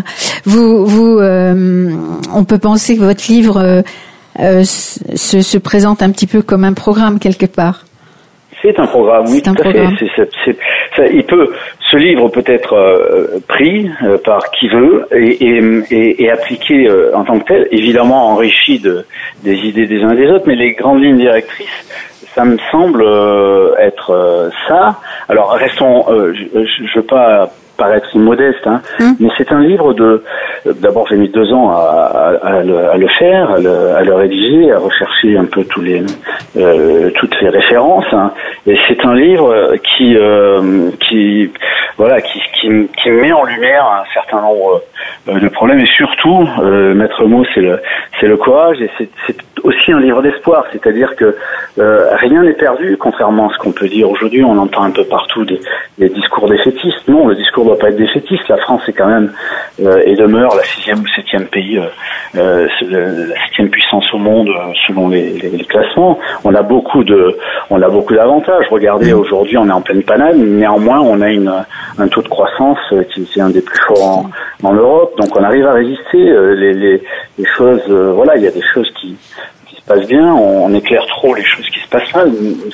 On peut penser que votre livre se présente un petit peu comme un programme quelque part. C'est un programme, oui, tout à fait. Ce livre peut être pris par qui veut et appliqué en tant que tel, évidemment enrichi des idées des uns et des autres, mais les grandes lignes directrices, ça me semble être ça. Alors restons, je veux pas paraître immodeste, mais c'est un livre d'abord j'ai mis 2 ans à le faire, à le rédiger, à rechercher un peu toutes les références, et c'est un livre qui met en lumière un certain nombre de problèmes, et surtout, maître mot, c'est le courage, et c'est aussi un livre d'espoir, c'est-à-dire que rien n'est perdu, contrairement à ce qu'on peut dire aujourd'hui. On entend un peu partout des discours défaitistes. Non, le discours ne doit pas être défaitiste. La France est quand même et demeure la 6e ou 7e pays, la 7e puissance au monde selon les classements. On a beaucoup d'avantages. Regardez, aujourd'hui, on est en pleine panade. Néanmoins, on a un taux de croissance qui est un des plus forts en Europe. Donc, on arrive à résister. Les choses, il y a des choses qui se passent bien. On éclaire trop les choses qui se passent mal.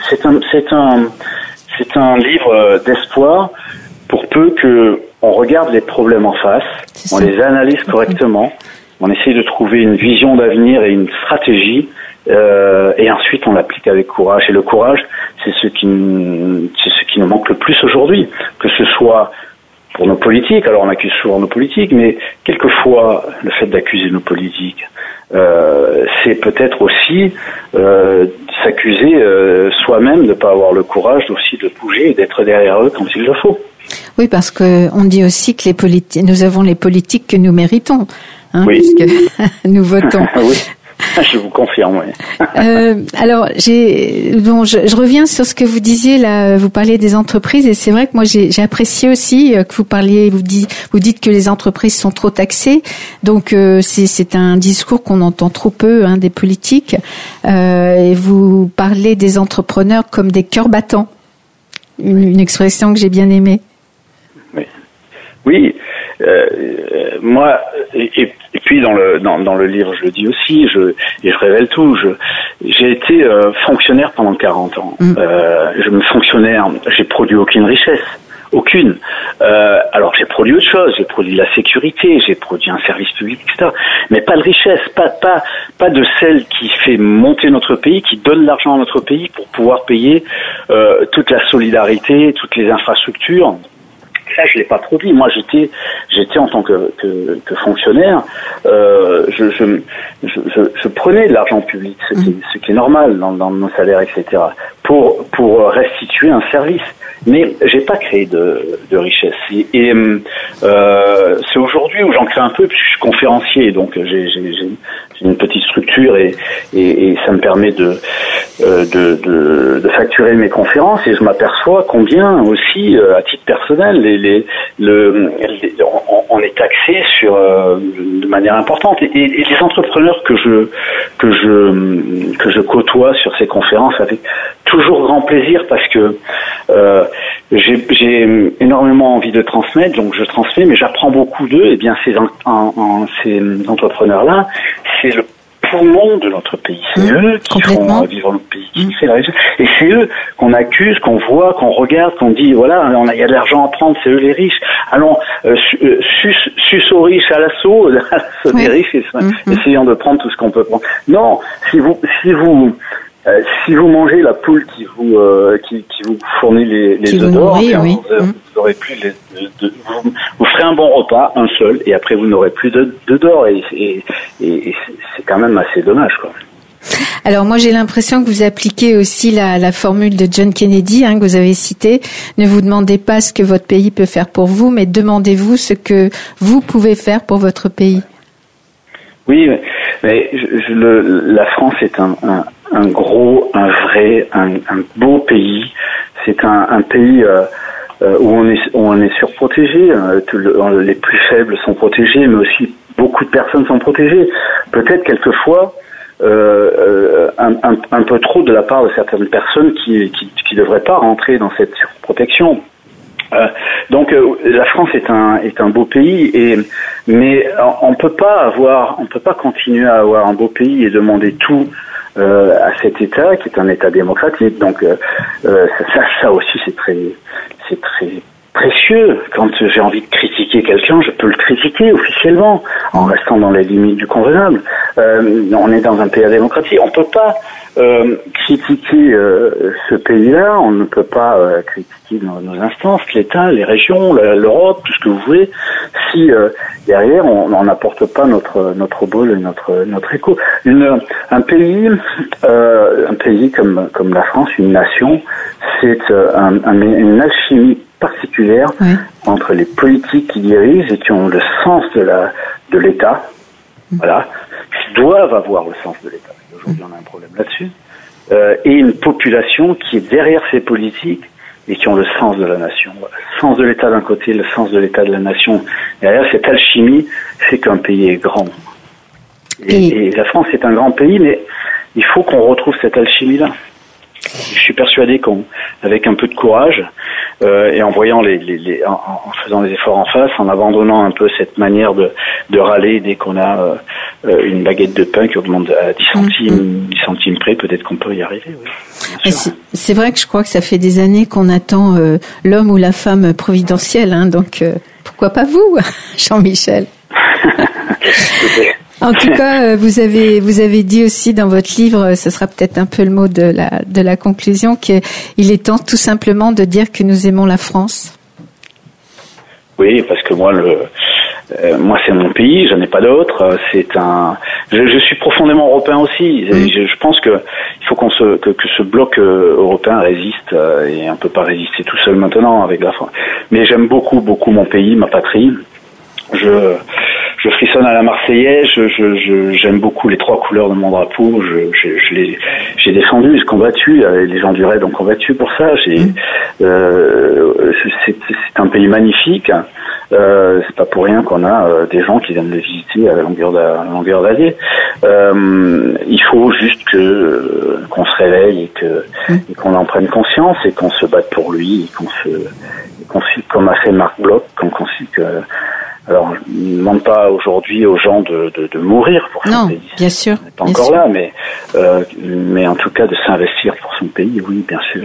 C'est un livre d'espoir, pour peu que on regarde les problèmes en face, on les analyse correctement, on essaye de trouver une vision d'avenir et une stratégie, et ensuite on l'applique avec courage. Et le courage, c'est ce qui nous manque le plus aujourd'hui, que ce soit pour nos politiques. Alors on accuse souvent nos politiques, mais quelquefois le fait d'accuser nos politiques, c'est peut-être aussi s'accuser soi-même de ne pas avoir le courage aussi de bouger et d'être derrière eux quand il le faut. Oui, parce que on dit aussi que nous avons les politiques que nous méritons, puisque nous votons. Oui. Je vous confirme, oui. Alors, je reviens sur ce que vous disiez là. Vous parliez des entreprises, et c'est vrai que moi j'ai apprécié aussi que vous dites que les entreprises sont trop taxées. Donc c'est un discours qu'on entend trop peu des politiques. Et vous parlez des entrepreneurs comme des cœurs battants. Une expression que j'ai bien aimée. Oui. moi, et puis dans le livre, je le dis aussi, je révèle tout. J'ai été fonctionnaire pendant 40 ans. Je me fonctionnaire, j'ai produit aucune richesse. Aucune. Alors j'ai produit autre chose, j'ai produit de la sécurité, j'ai produit un service public, etc. Mais pas de richesse, pas de celle qui fait monter notre pays, qui donne l'argent à notre pays pour pouvoir payer toute la solidarité, toutes les infrastructures. Ça, je l'ai pas produit. Moi, j'étais en tant que fonctionnaire, je prenais de l'argent public, ce qui est normal dans nos salaires, etc. pour restituer un service. Mais j'ai pas créé de richesse. Et c'est aujourd'hui où j'en crée un peu, puisque je suis conférencier, donc j'ai une petite structure et ça me permet de facturer mes conférences, et je m'aperçois combien aussi, à titre personnel, on est taxé de manière importante. Et les entrepreneurs que je côtoie sur ces conférences avec toujours grand plaisir, parce que j'ai énormément envie de transmettre, donc je transmets, mais j'apprends beaucoup d'eux. Et bien ces entrepreneurs-là, c'est le poumon de notre pays. C'est eux qui font vivre notre pays, qui fait la richesse. Et c'est eux qu'on accuse, qu'on voit, qu'on regarde, qu'on dit, voilà, il y a de l'argent à prendre, c'est eux les riches. Allons, suce aux riches à l'assaut des riches, essayant de prendre tout ce qu'on peut prendre. Non, si vous mangez la poule qui vous fournit les œufs d'or, vous n'aurez plus vous ferez un bon repas, un seul, et après vous n'aurez plus d'œufs d'or, et c'est quand même assez dommage, quoi. Alors moi j'ai l'impression que vous appliquez aussi la formule de John Kennedy, que vous avez citée. Ne vous demandez pas ce que votre pays peut faire pour vous, mais demandez-vous ce que vous pouvez faire pour votre pays. Oui, mais la France est un beau pays. C'est un pays où on est surprotégé. Les plus faibles sont protégés, mais aussi beaucoup de personnes sont protégées. Peut-être quelquefois un peu trop de la part de certaines personnes qui devraient pas rentrer dans cette surprotection. Donc la France est un beau pays, mais on peut pas continuer à avoir un beau pays et demander tout à cet État qui est un État démocratique. Donc ça aussi c'est très précieux. Quand j'ai envie de critiquer quelqu'un, je peux le critiquer officiellement en restant dans les limites du convenable. On est dans un pays démocratique. On peut pas critiquer ce pays-là. On ne peut pas critiquer nos instances, l'État, les régions, l'Europe, tout ce que vous voulez, si derrière on n'apporte pas notre bol et notre écho. Un pays comme la France, une nation, c'est une alchimie particulière entre les politiques qui dirigent et qui ont le sens de l'État, voilà, qui doivent avoir le sens de l'État. Aujourd'hui, on a un problème là-dessus, et une population qui est derrière ces politiques et qui ont le sens de la nation. Voilà. Le sens de l'État d'un côté, le sens de l'État de la nation. Derrière, cette alchimie fait qu'un pays est grand. Et la France est un grand pays, mais il faut qu'on retrouve cette alchimie-là. Je suis persuadé qu'avec un peu de courage et en voyant en faisant les efforts en face, en abandonnant un peu cette manière de râler dès qu'on a une baguette de pain qui augmente à 10 centimes près, peut-être qu'on peut y arriver. Oui, c'est vrai que je crois que ça fait des années qu'on attend l'homme ou la femme providentielle, donc pourquoi pas vous, Jean-Michel? En tout cas, vous avez dit aussi dans votre livre, ce sera peut-être un peu le mot de la conclusion, qu'il est temps tout simplement de dire que nous aimons la France. Oui, parce que moi c'est mon pays, j'en ai pas d'autre. Je suis profondément européen aussi. Je pense que il faut que ce bloc européen résiste, et on peut pas résister tout seul maintenant avec la France. Mais j'aime beaucoup, beaucoup mon pays, ma patrie. Je frissonne à la Marseillaise, j'aime beaucoup les 3 couleurs de mon drapeau, j'ai défendu, j'ai combattu, les gens du RAID ont combattu pour ça, c'est un pays magnifique, c'est pas pour rien qu'on a des gens qui viennent le visiter à la longueur d'année. Il faut juste qu'on se réveille et qu'on en prenne conscience et qu'on se batte pour lui, et comme a fait Marc Bloch, qu'on considère que Alors, je ne demande pas aujourd'hui aux gens de mourir pour son pays. Non, bien sûr. On n'est pas encore là, mais en tout cas de s'investir pour son pays, oui, bien sûr.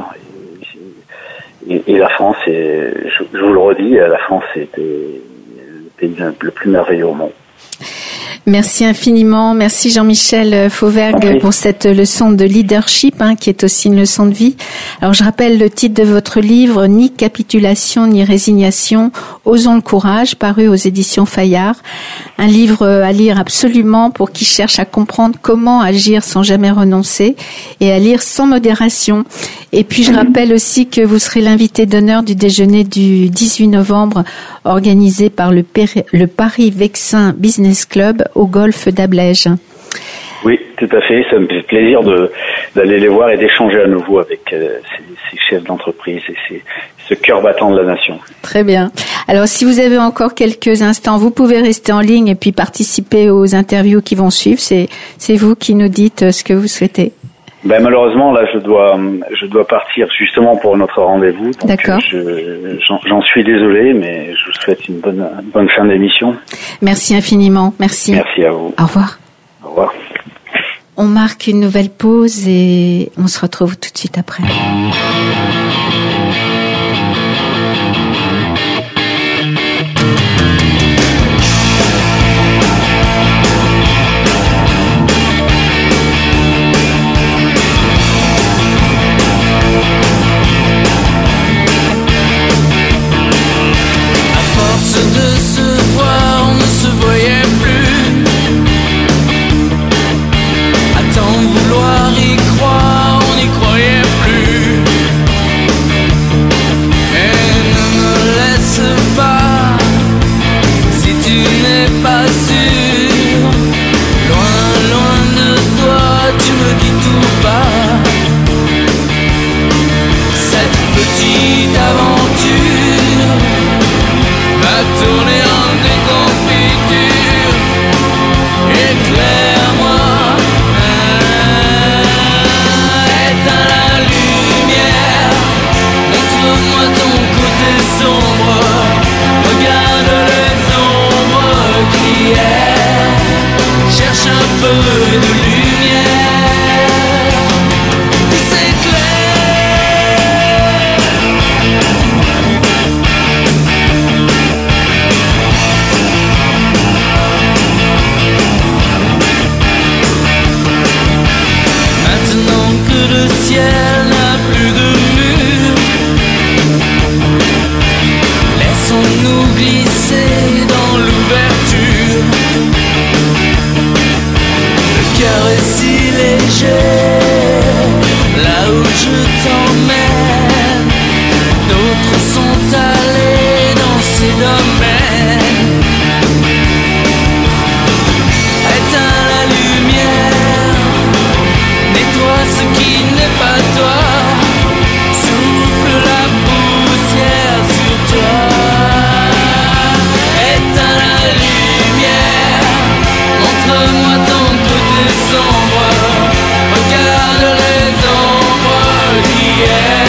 Et la France, je vous le redis, la France est le pays le plus merveilleux au monde. Merci infiniment. Merci Jean-Michel Fauvergue pour cette leçon de leadership qui est aussi une leçon de vie. Alors je rappelle le titre de votre livre, Ni capitulation ni résignation, osons le courage, paru aux éditions Fayard. Un livre à lire absolument pour qui cherche à comprendre comment agir sans jamais renoncer et à lire sans modération. Et puis je rappelle aussi que vous serez l'invité d'honneur du déjeuner du 18 novembre organisé par le Paris Vexin Business Club au golfe d'Ablège. Oui, tout à fait. Ça me fait plaisir d'aller les voir et d'échanger à nouveau avec ces chefs d'entreprise et ce cœur battant de la nation. Très bien. Alors, si vous avez encore quelques instants, vous pouvez rester en ligne et puis participer aux interviews qui vont suivre. C'est vous qui nous dites ce que vous souhaitez. Ben malheureusement là je dois partir justement pour notre rendez-vous. Donc d'accord. J'en suis désolé, mais je vous souhaite une bonne fin d'émission. Merci infiniment. Merci. Merci à vous. Au revoir. Au revoir. On marque une nouvelle pause et on se retrouve tout de suite après. De se voir, on ne se voyait plus. À tant vouloir y croire, on n'y croyait plus. Et ne me laisse pas, si tu n'es pas sûr. Loin, loin de toi, tu me dis tout bas. Cette petite aventure va tourner en déconfiture. Éclaire-moi, éteins la lumière, montre-moi ton côté sombre. Regarde les ombres qui errent, cherche un peu de lumière. Tout s'éclaire. Le ciel n'a plus de mur. Laissons-nous glisser dans l'ouverture. Le cœur est si léger, là où je t'emmène. D'autres sont allés dans ces domaines. Éteins la lumière, nettoie ce qui n'est pas toi, souffle la poussière sur toi. Éteins la lumière, montre-moi ton côté sombre. Regarde les ombres qui errent.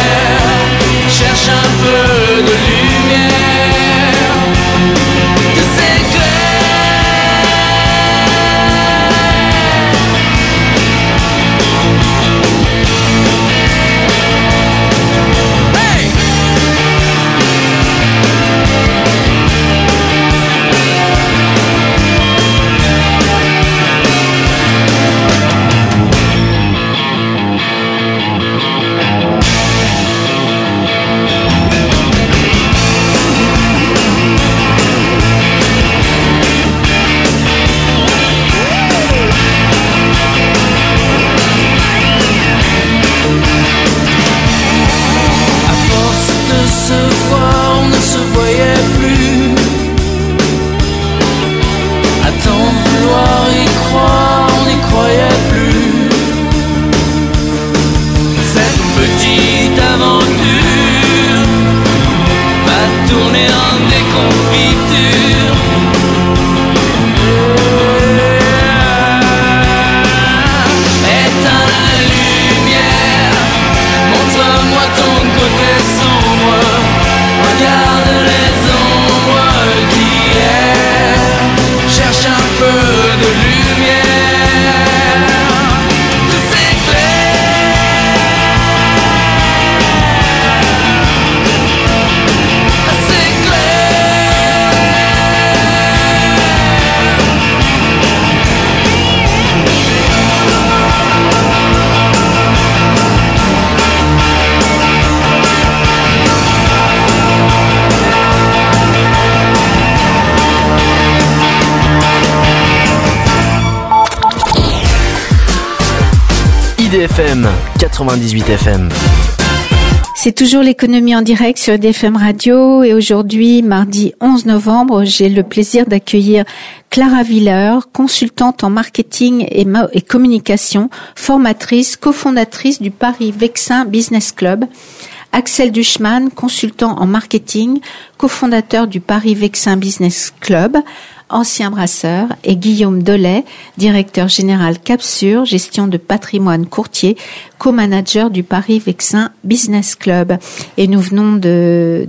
IDFM 98 FM. C'est toujours l'économie en direct sur IDFM Radio et aujourd'hui, mardi 11 novembre, j'ai le plaisir d'accueillir Clara Willer, consultante en marketing et communication, formatrice, cofondatrice du Paris Vexin Business Club. Axel Duchman, consultant en marketing, cofondateur du Paris Vexin Business Club, ancien brasseur, et Guillaume Dolay, directeur général Capsure, gestion de patrimoine courtier, co-manager du Paris Vexin Business Club. Et nous venons je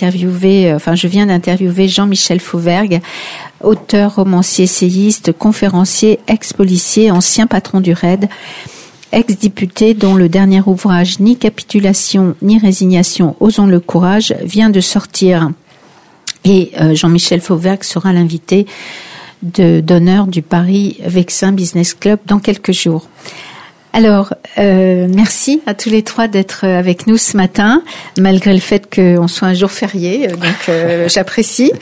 viens d'interviewer Jean-Michel Fauvergue, auteur, romancier, essayiste, conférencier, ex-policier, ancien patron du RAID, ex-député dont le dernier ouvrage Ni capitulation ni résignation, osons le courage vient de sortir. Et Jean-Michel Fauvergue sera l'invité d'honneur du Paris Vexin Business Club dans quelques jours. Alors, merci à tous les trois d'être avec nous ce matin, malgré le fait qu'on soit un jour férié, donc j'apprécie.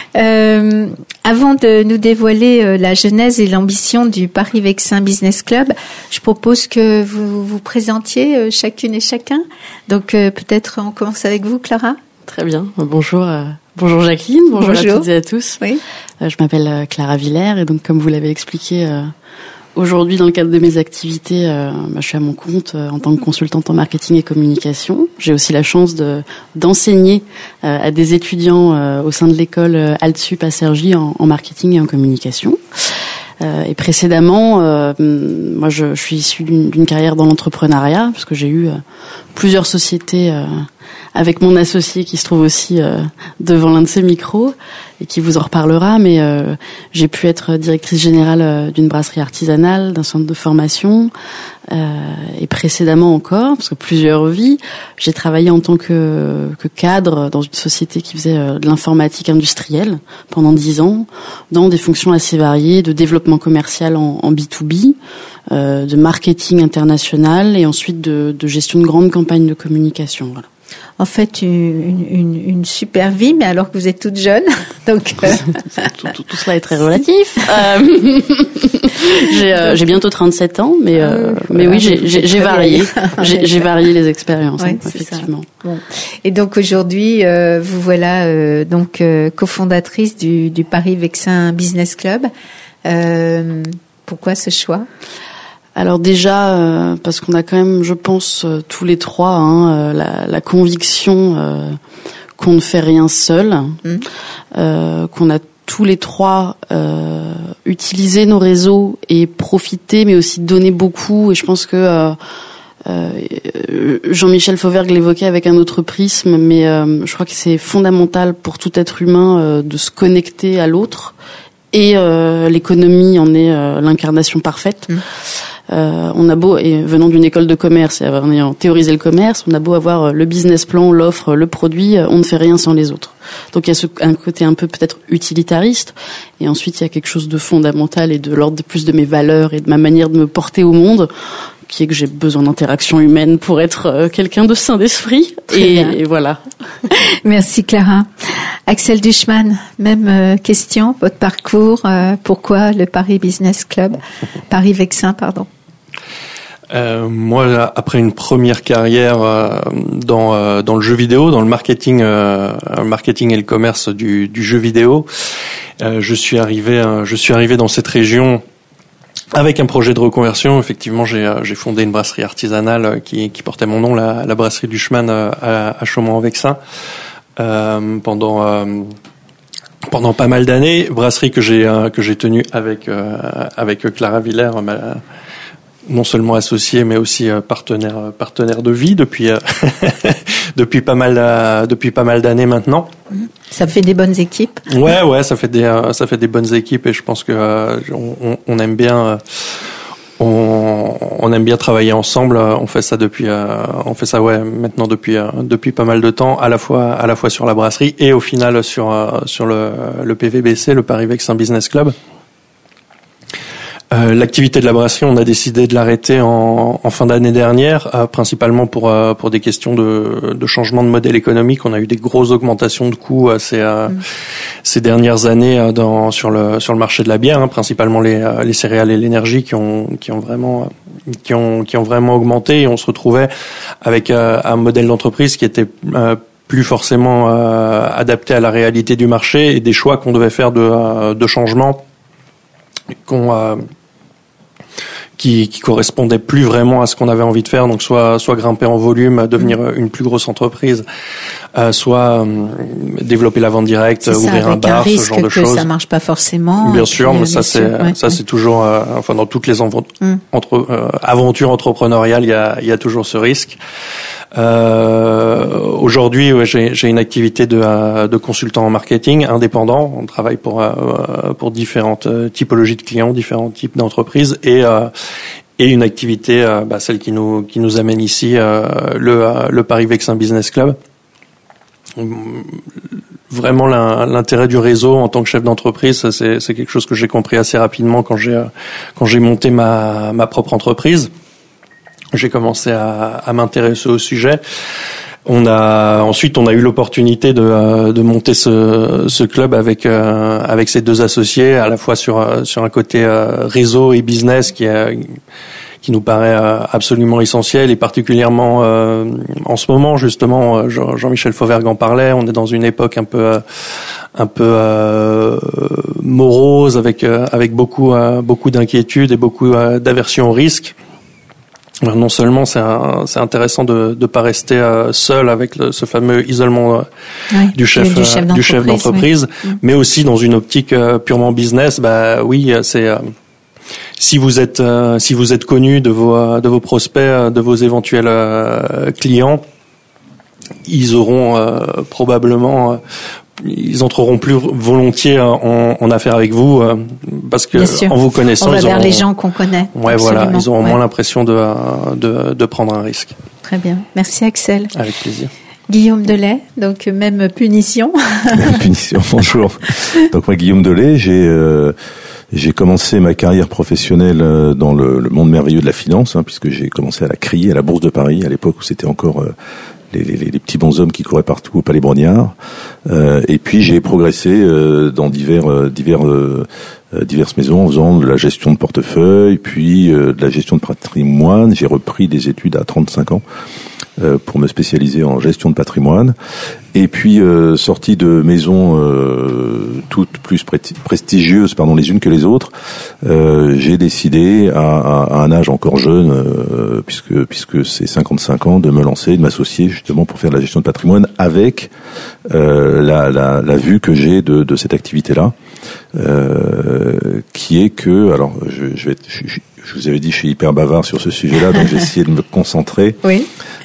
Avant de nous dévoiler la genèse et l'ambition du Paris Vexin Business Club, je propose que vous vous présentiez chacune et chacun. Donc peut-être on commence avec vous, Clara. Très bien. Bonjour Jacqueline. Bonjour à toutes et à tous. Oui. Je m'appelle Clara Willer et donc comme vous l'avez expliqué, aujourd'hui dans le cadre de mes activités, je suis à mon compte en tant que consultante en marketing et communication. J'ai aussi la chance d'enseigner à des étudiants au sein de l'école Altsup à Cergy en marketing et en communication. Et précédemment, moi je suis issue d'une carrière dans l'entrepreneuriat parce que j'ai eu plusieurs sociétés avec mon associé qui se trouve aussi devant l'un de ces micros et qui vous en reparlera, mais j'ai pu être directrice générale d'une brasserie artisanale, d'un centre de formation, et précédemment encore, parce que plusieurs vies, j'ai travaillé en tant que cadre dans une société qui faisait de l'informatique industrielle pendant 10 ans, dans des fonctions assez variées, de développement commercial en B2B, de marketing international et ensuite de gestion de grandes campagnes de communication. Voilà. En fait, une super vie, mais alors que vous êtes toute jeune. Donc, tout cela est très relatif. J'ai bientôt 37 ans, mais oui, j'ai varié. J'ai varié les expériences, ouais, effectivement. Bon. Et donc aujourd'hui, vous voilà cofondatrice du Paris Vexin Business Club. Pourquoi ce choix ? Alors déjà, parce qu'on a quand même, je pense, tous les trois, la conviction qu'on ne fait rien seul, qu'on a tous les trois utilisé nos réseaux et profité, mais aussi donné beaucoup. Et je pense que Jean-Michel Fauvergue l'évoquait avec un autre prisme, mais je crois que c'est fondamental pour tout être humain de se connecter à l'autre. Et l'économie en est l'incarnation parfaite. On a beau, et venant d'une école de commerce et en ayant théorisé le commerce, on a beau avoir le business plan, l'offre, le produit, on ne fait rien sans les autres. Donc il y a un côté un peu peut-être utilitariste, et ensuite il y a quelque chose de fondamental et de l'ordre plus de mes valeurs et de ma manière de me porter au monde, qui est que j'ai besoin d'interaction humaine pour être quelqu'un de sain d'esprit. Et voilà. Merci Clara. Axel Duchman, même question, votre parcours, pourquoi le Paris Business Club, Paris Vexin, pardon. Moi, après une première carrière dans le jeu vidéo, dans le marketing et le commerce du jeu vidéo, je suis arrivé dans cette région avec un projet de reconversion. Effectivement, j'ai fondé une brasserie artisanale qui portait mon nom, la brasserie Duchman à Chaumont-en-Vexin, pendant pas mal d'années. Brasserie que j'ai tenue avec Clara Willer, non seulement associée mais aussi partenaire de vie depuis depuis pas mal d'années maintenant. Ça fait des bonnes équipes. Ouais, ça fait des bonnes équipes, et je pense que on aime bien on aime bien travailler ensemble. On fait ça maintenant depuis pas mal de temps, à la fois sur la brasserie et au final sur le PVBC, le Paris Vexin Business Club. L'activité de la brasserie, on a décidé de l'arrêter en fin d'année dernière, principalement pour des questions de changement de modèle économique. On a eu des grosses augmentations de coûts ces dernières années sur le marché de la bière, principalement les céréales et l'énergie qui ont vraiment ont vraiment augmenté, et on se retrouvait avec un modèle d'entreprise qui était plus forcément adapté à la réalité du marché, et des choix qu'on devait faire de changement qui correspondaient plus vraiment à ce qu'on avait envie de faire, donc soit grimper en volume, devenir une plus grosse entreprise, soit développer la vente directe, ouvrir un bar, ce genre de choses. Ça marche pas forcément. Bien sûr, mais ça c'est toujours, enfin dans toutes les aventures entrepreneuriales, il y a toujours ce risque. Aujourd'hui, j'ai une activité de consultant en marketing indépendant. On travaille pour différentes typologies de clients, différents types d'entreprises, et une activité, celle qui nous amène ici, le Paris Vexin Business Club. Vraiment l'intérêt du réseau en tant que chef d'entreprise, c'est quelque chose que j'ai compris assez rapidement quand j'ai monté ma propre entreprise. J'ai commencé à m'intéresser au sujet. Ensuite on a eu l'opportunité de monter ce club avec ces deux associés, à la fois sur un côté réseau et business qui nous paraît absolument essentiel, et particulièrement en ce moment justement. Jean-Michel Fauvergue en parlait. On est dans une époque un peu morose, avec beaucoup d'inquiétudes et beaucoup d'aversion au risque. Non seulement c'est intéressant de pas rester seul avec ce fameux isolement du chef d'entreprise, oui. Mais aussi dans une optique purement business. C'est si vous êtes connu de vos prospects, de vos éventuels clients, ils auront probablement ils entreront plus volontiers en affaires avec vous, parce que en vous connaissant, on va vers les gens qu'on connaît. Ouais, absolument. Voilà, ils auront moins l'impression de prendre un risque. Très bien, merci Axel. Avec plaisir. Guillaume Delay, donc même punition. Punition, bonjour. Donc moi, Guillaume Delay, j'ai commencé ma carrière professionnelle dans le monde merveilleux de la finance, puisque j'ai commencé à la CRI, à la Bourse de Paris, à l'époque où c'était encore les petits bonshommes qui couraient partout au Palais Brongniart. Et puis j'ai progressé dans diverses maisons en faisant de la gestion de portefeuille, puis de la gestion de patrimoine. J'ai repris des études à 35 ans pour me spécialiser en gestion de patrimoine. Et puis sorti de maisons toutes plus prestigieuses, les unes que les autres, j'ai décidé à un âge encore jeune, puisque c'est 55 ans, de me lancer, de m'associer justement pour faire de la gestion de patrimoine avec la vue que j'ai de cette activité-là, qui est que, alors je vous avais dit, je suis hyper bavard sur ce sujet-là, donc j'ai essayé de me concentrer. Oui.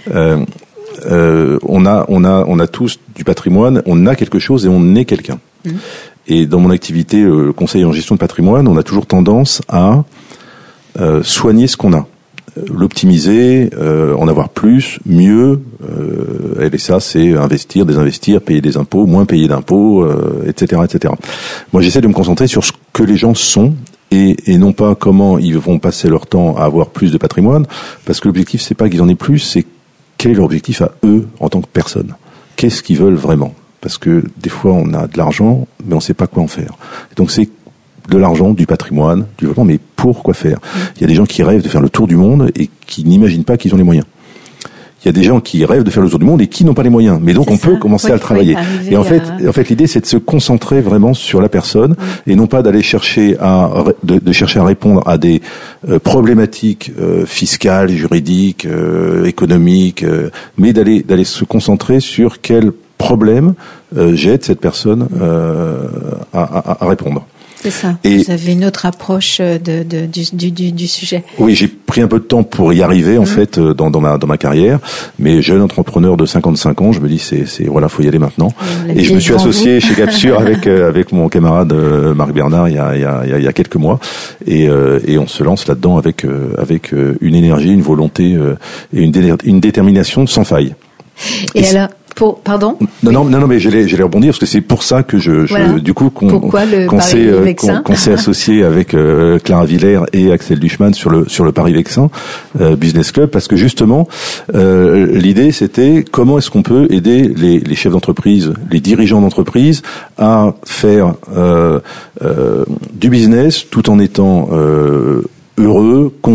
On a tous du patrimoine, on a quelque chose et on est quelqu'un. Mmh. Et dans mon activité conseil en gestion de patrimoine, on a toujours tendance à soigner ce qu'on a, l'optimiser, en avoir plus, mieux. Et ça, c'est investir, désinvestir, payer des impôts, moins payer d'impôts, etc., etc. Moi, j'essaie de me concentrer sur ce que les gens sont. Et non pas comment ils vont passer leur temps à avoir plus de patrimoine, parce que l'objectif, c'est pas qu'ils en aient plus, c'est quel est leur objectif à eux en tant que personne. Qu'est-ce qu'ils veulent vraiment? Parce que des fois, on a de l'argent, mais on sait pas quoi en faire. Et donc c'est de l'argent, du patrimoine, du développement, mais pour quoi faire? Il y a des gens qui rêvent de faire le tour du monde et qui n'imaginent pas qu'ils ont les moyens. Il y a des gens qui rêvent de faire le tour du monde et qui n'ont pas les moyens. Mais donc, on peut commencer à le travailler. Et en fait, l'idée, c'est de se concentrer vraiment sur la personne et non pas d'aller chercher de chercher à répondre à des problématiques fiscales, juridiques, économiques, mais d'aller se concentrer sur quel problème j'aide cette personne à répondre. C'est ça. Et vous avez une autre approche du sujet. Oui, j'ai pris un peu de temps pour y arriver en fait dans ma carrière, mais jeune entrepreneur de 55 ans, je me dis faut y aller maintenant. Et je me suis associé chez Capsure avec mon camarade Marc Bernard il y a quelques mois, et on se lance là-dedans avec une énergie, une volonté et une détermination sans faille. Et alors pardon? Non, mais j'allais rebondir parce que c'est pour ça que du coup qu'on s'est associé avec Clara Villers et Axel Duchman sur le Paris Vexin Business Club, parce que justement l'idée c'était comment est-ce qu'on peut aider les chefs d'entreprise, les dirigeants d'entreprise à faire du business tout en étant heureux, content,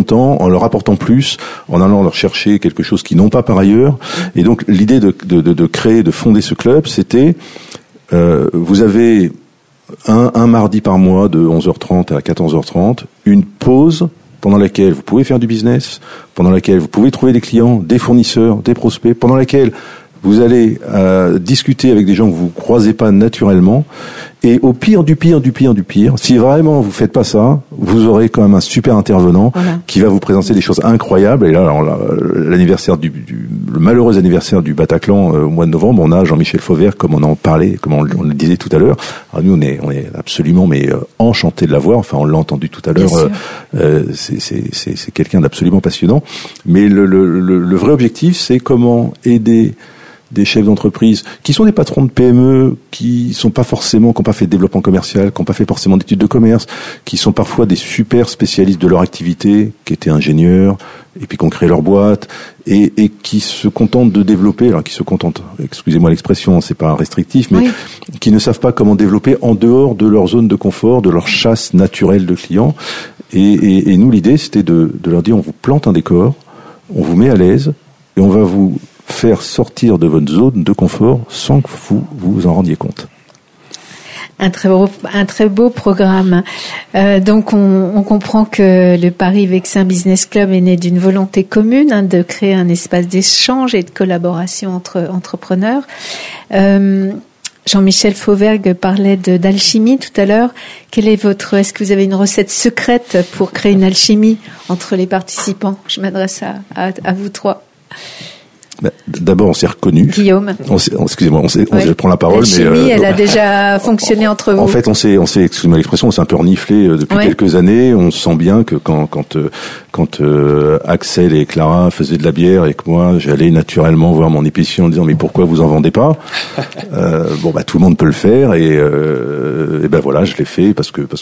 temps, en leur apportant plus, en allant leur chercher quelque chose qu'ils n'ont pas par ailleurs. Et donc l'idée de créer, de fonder ce club, c'était vous avez un mardi par mois de 11h30 à 14h30, une pause pendant laquelle vous pouvez faire du business, pendant laquelle vous pouvez trouver des clients, des fournisseurs, des prospects, pendant laquelle vous allez discuter avec des gens que vous croisez pas naturellement. Et au pire du pire, si vraiment vous faites pas ça, vous aurez quand même un super intervenant qui va vous présenter des choses incroyables. Et là, alors, l'anniversaire le malheureux anniversaire du Bataclan au mois de novembre, on a Jean-Michel Fauvert, comme on en parlait, comme on le disait tout à l'heure. Alors nous, on est absolument enchantés de la voir. Enfin, on l'a entendu tout à l'heure. C'est quelqu'un d'absolument passionnant. Mais le vrai objectif, c'est comment aider des chefs d'entreprise qui sont des patrons de PME, qui n'ont pas fait de développement commercial, qui n'ont pas fait forcément d'études de commerce, qui sont parfois des super spécialistes de leur activité, qui étaient ingénieurs, et puis qui ont créé leur boîte, et qui se contentent de développer, alors qui se contentent, excusez-moi l'expression, c'est pas restrictif, mais qui ne savent pas comment développer en dehors de leur zone de confort, de leur chasse naturelle de clients. Et nous, l'idée, c'était de leur dire, on vous plante un décor, on vous met à l'aise, et on va vous faire sortir de votre zone de confort sans que vous vous en rendiez compte. Un très beau programme. Donc on comprend que le Paris Vexin Business Club est né d'une volonté commune de créer un espace d'échange et de collaboration entre entrepreneurs. Jean-Michel Fauvergue parlait d'alchimie tout à l'heure. Est-ce que vous avez une recette secrète pour créer une alchimie entre les participants? Je m'adresse à vous trois. D'abord, on s'est reconnus. Guillaume. Excusez-moi, je prends la parole. La chimie, elle a déjà fonctionné entre vous. En fait, excusez-moi l'expression, on s'est un peu reniflé depuis quelques années. On sent bien que quand Axel et Clara faisaient de la bière et que moi, j'allais naturellement voir mon épicier en disant mais pourquoi vous en vendez pas? Tout le monde peut le faire et voilà, je l'ai fait parce que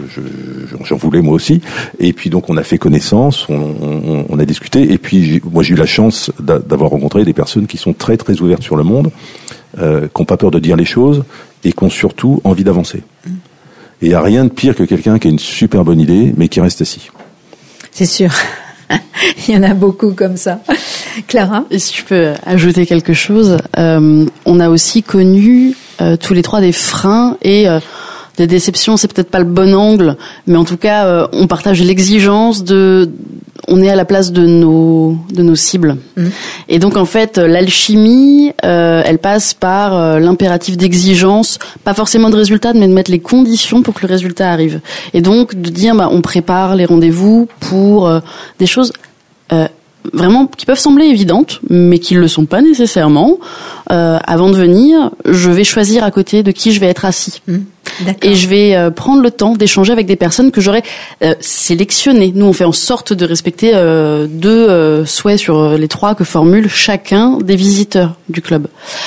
j'en voulais moi aussi. Et puis donc on a fait connaissance, on a discuté et puis moi j'ai eu la chance d'avoir rencontré des personnes qui sont très très ouvertes sur le monde, qui n'ont pas peur de dire les choses et qui ont surtout envie d'avancer. Et il n'y a rien de pire que quelqu'un qui a une super bonne idée mais qui reste assis. C'est sûr. Il y en a beaucoup comme ça. Clara? Et si je peux ajouter quelque chose, on a aussi connu tous les trois des freins et des déceptions, c'est peut-être pas le bon angle, mais en tout cas, on partage l'exigence on est à la place de nos cibles. Et donc en fait, l'alchimie, elle passe par l'impératif d'exigence, pas forcément de résultat, mais de mettre les conditions pour que le résultat arrive. Et donc de dire, on prépare les rendez-vous pour des choses vraiment qui peuvent sembler évidentes, mais qui ne le sont pas nécessairement. Avant de venir, je vais choisir à côté de qui je vais être assis. Et je vais prendre le temps d'échanger avec des personnes que j'aurais sélectionnées. Nous, on fait en sorte de respecter deux souhaits sur les trois que formule chacun des visiteurs du club.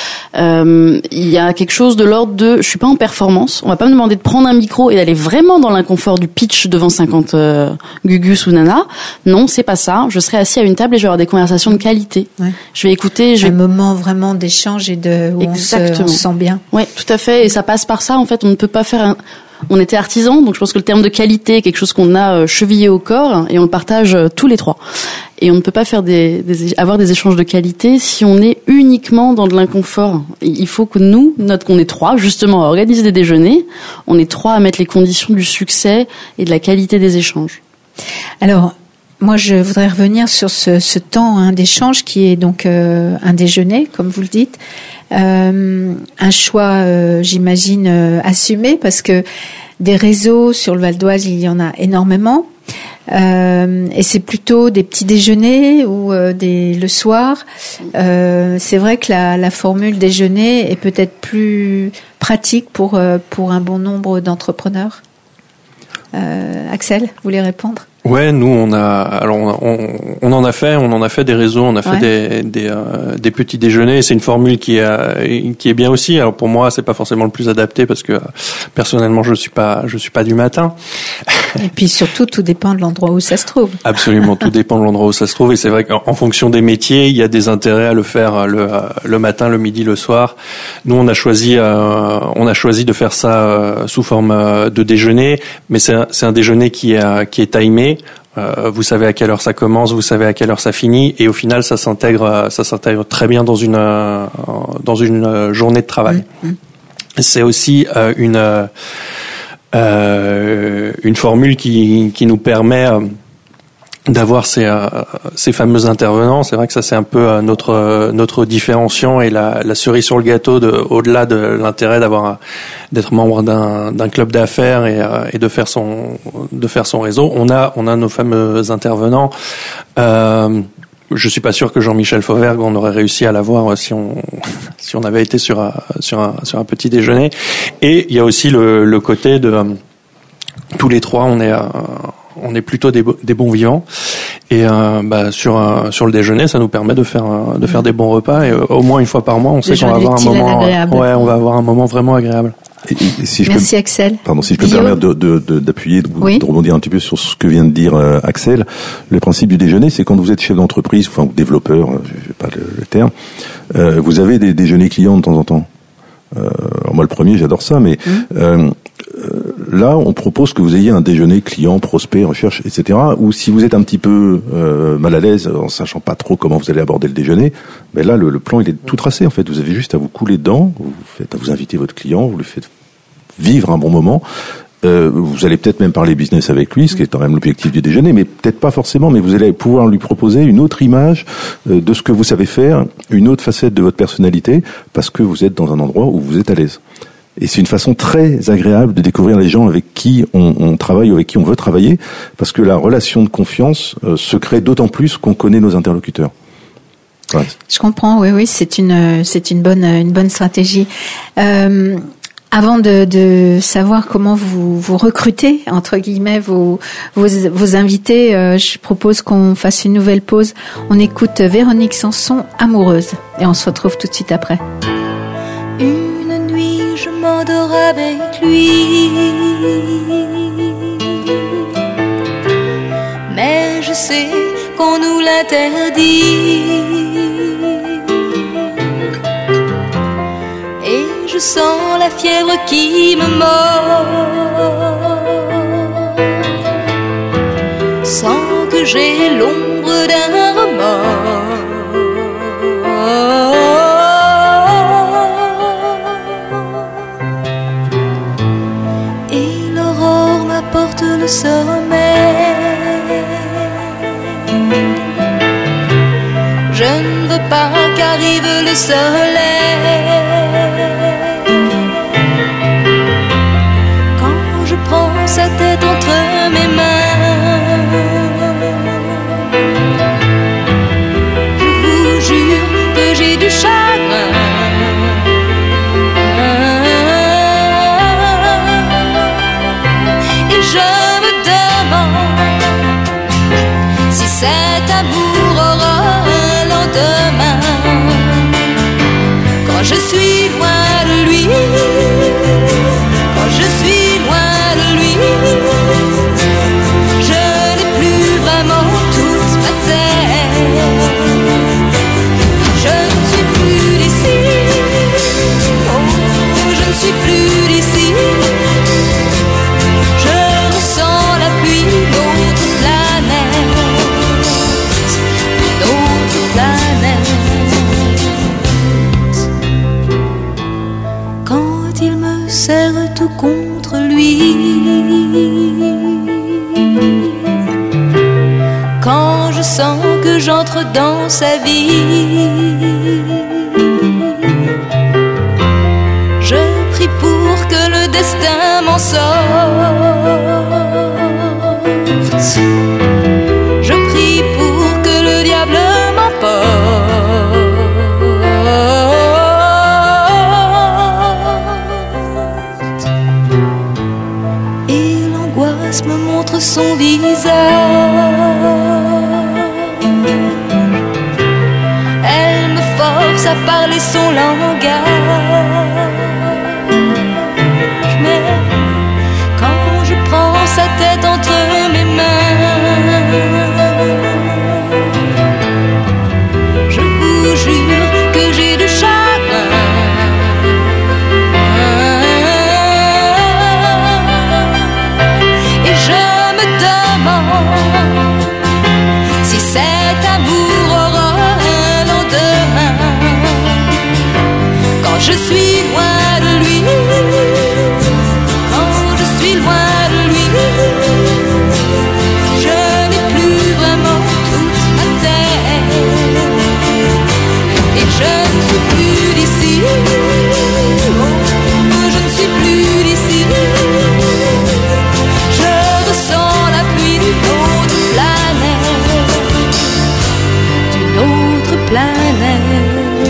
Il y a quelque chose de l'ordre de je suis pas en performance, on va pas me demander de prendre un micro et d'aller vraiment dans l'inconfort du pitch devant 50 gugus ou nanas. Non, c'est pas ça. Je serai assis à une table et je vais avoir des conversations de qualité. Je vais écouter. Un moment vraiment d'échange et où on se sent bien. Oui, tout à fait. Et ça passe par ça. En fait, on ne peut pas faire on était artisans, donc je pense que le terme de qualité est quelque chose qu'on a chevillé au corps et on le partage tous les trois. Et on ne peut pas faire avoir des échanges de qualité si on est uniquement dans de l'inconfort. Il faut que qu'on est trois, justement, à organiser des déjeuners, on est trois à mettre les conditions du succès et de la qualité des échanges. Alors, moi, je voudrais revenir sur ce temps d'échange qui est donc un déjeuner, comme vous le dites. Un choix, j'imagine, assumé parce que des réseaux sur le Val d'Oise, il y en a énormément. Et c'est plutôt des petits déjeuners ou le soir. C'est vrai que la formule déjeuner est peut-être plus pratique pour un bon nombre d'entrepreneurs. Axel, vous voulez répondre? Ouais, nous on en a fait des réseaux, on a fait des petits déjeuners. C'est une formule qui est bien aussi. Alors pour moi, c'est pas forcément le plus adapté parce que personnellement, je suis pas du matin. Et puis surtout, tout dépend de l'endroit où ça se trouve. Absolument, tout dépend de l'endroit où ça se trouve. Et c'est vrai qu'en fonction des métiers, il y a des intérêts à le faire le matin, le midi, le soir. Nous, on a choisi de faire ça sous forme de déjeuner, mais c'est un déjeuner qui est timé. Vous savez à quelle heure ça commence, vous savez à quelle heure ça finit, et au final, ça s'intègre très bien dans une journée de travail. C'est aussi une formule qui nous permet d'avoir ces fameux intervenants. C'est vrai que ça, c'est un peu notre différenciant et la cerise sur le gâteau au-delà de l'intérêt d'être membre d'un club d'affaires et de faire son réseau. On a nos fameux intervenants. Je suis pas sûr que Jean-Michel Fauvergue, on aurait réussi à l'avoir si on avait été sur un petit déjeuner. Et il y a aussi le côté de tous les trois, on est plutôt des bons vivants, et sur le déjeuner, ça nous permet de faire des bons repas, et au moins une fois par mois, on sait qu'on va avoir un moment on va avoir un moment vraiment agréable. Et si Merci Axel. Pardon, si je peux me permettre d'appuyer, de rebondir un petit peu sur ce que vient de dire Axel. Le principe du déjeuner, c'est quand vous êtes chef d'entreprise, ou développeur, je sais pas le terme, vous avez des déjeuners clients de temps en temps. Alors moi le premier, j'adore ça, mais là on propose que vous ayez un déjeuner client, prospect, recherche, etc. Ou si vous êtes un petit peu mal à l'aise, en sachant pas trop comment vous allez aborder le déjeuner, ben là le plan il est tout tracé en fait. Vous avez juste à vous couler dedans, à vous inviter votre client, vous le faites vivre un bon moment. Vous allez peut-être même parler business avec lui, ce qui est quand même l'objectif du déjeuner, mais peut-être pas forcément, mais vous allez pouvoir lui proposer une autre image de ce que vous savez faire, une autre facette de votre personnalité, parce que vous êtes dans un endroit où vous êtes à l'aise. Et c'est une façon très agréable de découvrir les gens avec qui on travaille, ou avec qui on veut travailler, parce que la relation de confiance se crée d'autant plus qu'on connaît nos interlocuteurs. Ouais. Je comprends, oui, c'est une bonne stratégie. Avant de savoir comment vous recrutez, entre guillemets, vos invités, je propose qu'on fasse une nouvelle pause. On écoute Véronique Sanson, Amoureuse, et on se retrouve tout de suite après. Une nuit, je m'endors avec lui, mais je sais qu'on nous l'interdit. Je sens la fièvre qui me mord, sans que j'ai l'ombre d'un remords. Et l'aurore m'apporte le sommeil. Je ne veux pas qu'arrive le soleil. Sa tête entre mes mains, je vous jure que j'ai du chagrin. Et je me demande si cet amour aura un lendemain. Quand je suis loin de lui, quand je suis loin de lui, je n'ai plus vraiment toute ma terre. Je ne suis plus d'ici, oh, je ne suis plus d'ici. Je ressens la pluie d'autres planètes, d'autres planètes. Quand il me serre tout contre lui, quand je sens que j'entre dans sa vie, je prie pour que le destin m'en sorte. Je prie pour que le diable m'emporte. Et l'angoisse me montre son visage. Elle me force à parler son langage. Mais quand je prends sa tête entre mes mains, je vous jure que j'ai du chagrin. Et je me demande Je suis loin de lui. Quand je suis loin de lui, je n'ai plus vraiment toute ma terre. Et je ne suis plus d'ici. Oh, je ne suis plus d'ici. Je ressens la pluie d'une autre planète.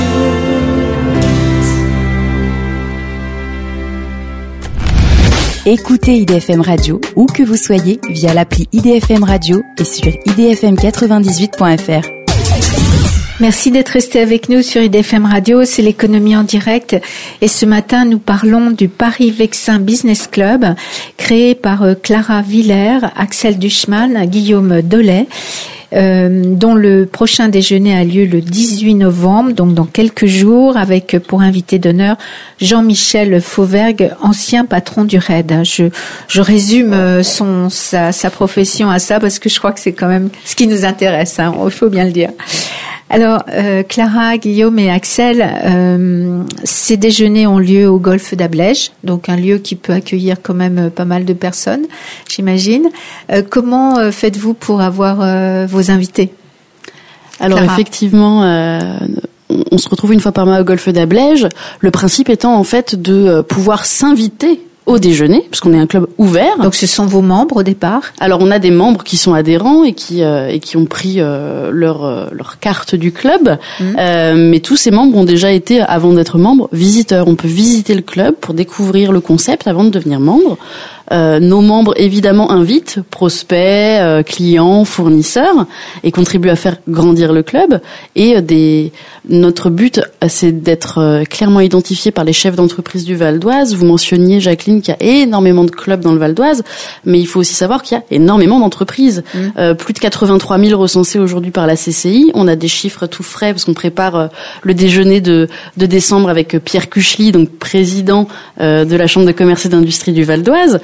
Écoutez IDFM Radio où que vous soyez via l'appli IDFM Radio et sur idfm98.fr. Merci d'être resté avec nous sur IDFM Radio, c'est l'économie en direct. Et ce matin, nous parlons du Paris Vexin Business Club, créé par Clara Villers, Axel Duchman, Guillaume Dollet, dont le prochain déjeuner a lieu le 18 novembre, donc dans quelques jours, avec pour invité d'honneur Jean-Michel Fauvergue, ancien patron du RAID. Je résume sa profession à ça parce que je crois que c'est quand même ce qui nous intéresse, hein, il faut bien le dire. Alors, Clara, Guillaume et Axel, ces déjeuners ont lieu au Golfe d'Ablège, donc un lieu qui peut accueillir quand même pas mal de personnes, j'imagine. Comment faites-vous pour avoir vos invités ? Alors Clara. Effectivement, on se retrouve une fois par mois au Golfe d'Ablège. Le principe étant en fait de pouvoir s'inviter au déjeuner, parce qu'on est un club ouvert. Donc ce sont vos membres au départ ? Alors on a des membres qui sont adhérents et qui ont pris leur carte du club, mais tous ces membres ont déjà été, avant d'être membres, visiteurs. On peut visiter le club pour découvrir le concept avant de devenir membre. Nos membres évidemment invitent prospects, clients, fournisseurs et contribuent à faire grandir le club. Et notre but, c'est d'être clairement identifié par les chefs d'entreprise du Val d'Oise. Vous mentionniez, Jacqueline, qu'il y a énormément de clubs dans le Val d'Oise, mais il faut aussi savoir qu'il y a énormément d'entreprises. Plus de 83 000 recensés aujourd'hui par la CCI. On a des chiffres tout frais parce qu'on prépare le déjeuner de décembre avec Pierre Cuchely, donc président de la Chambre de commerce et d'industrie du Val d'Oise.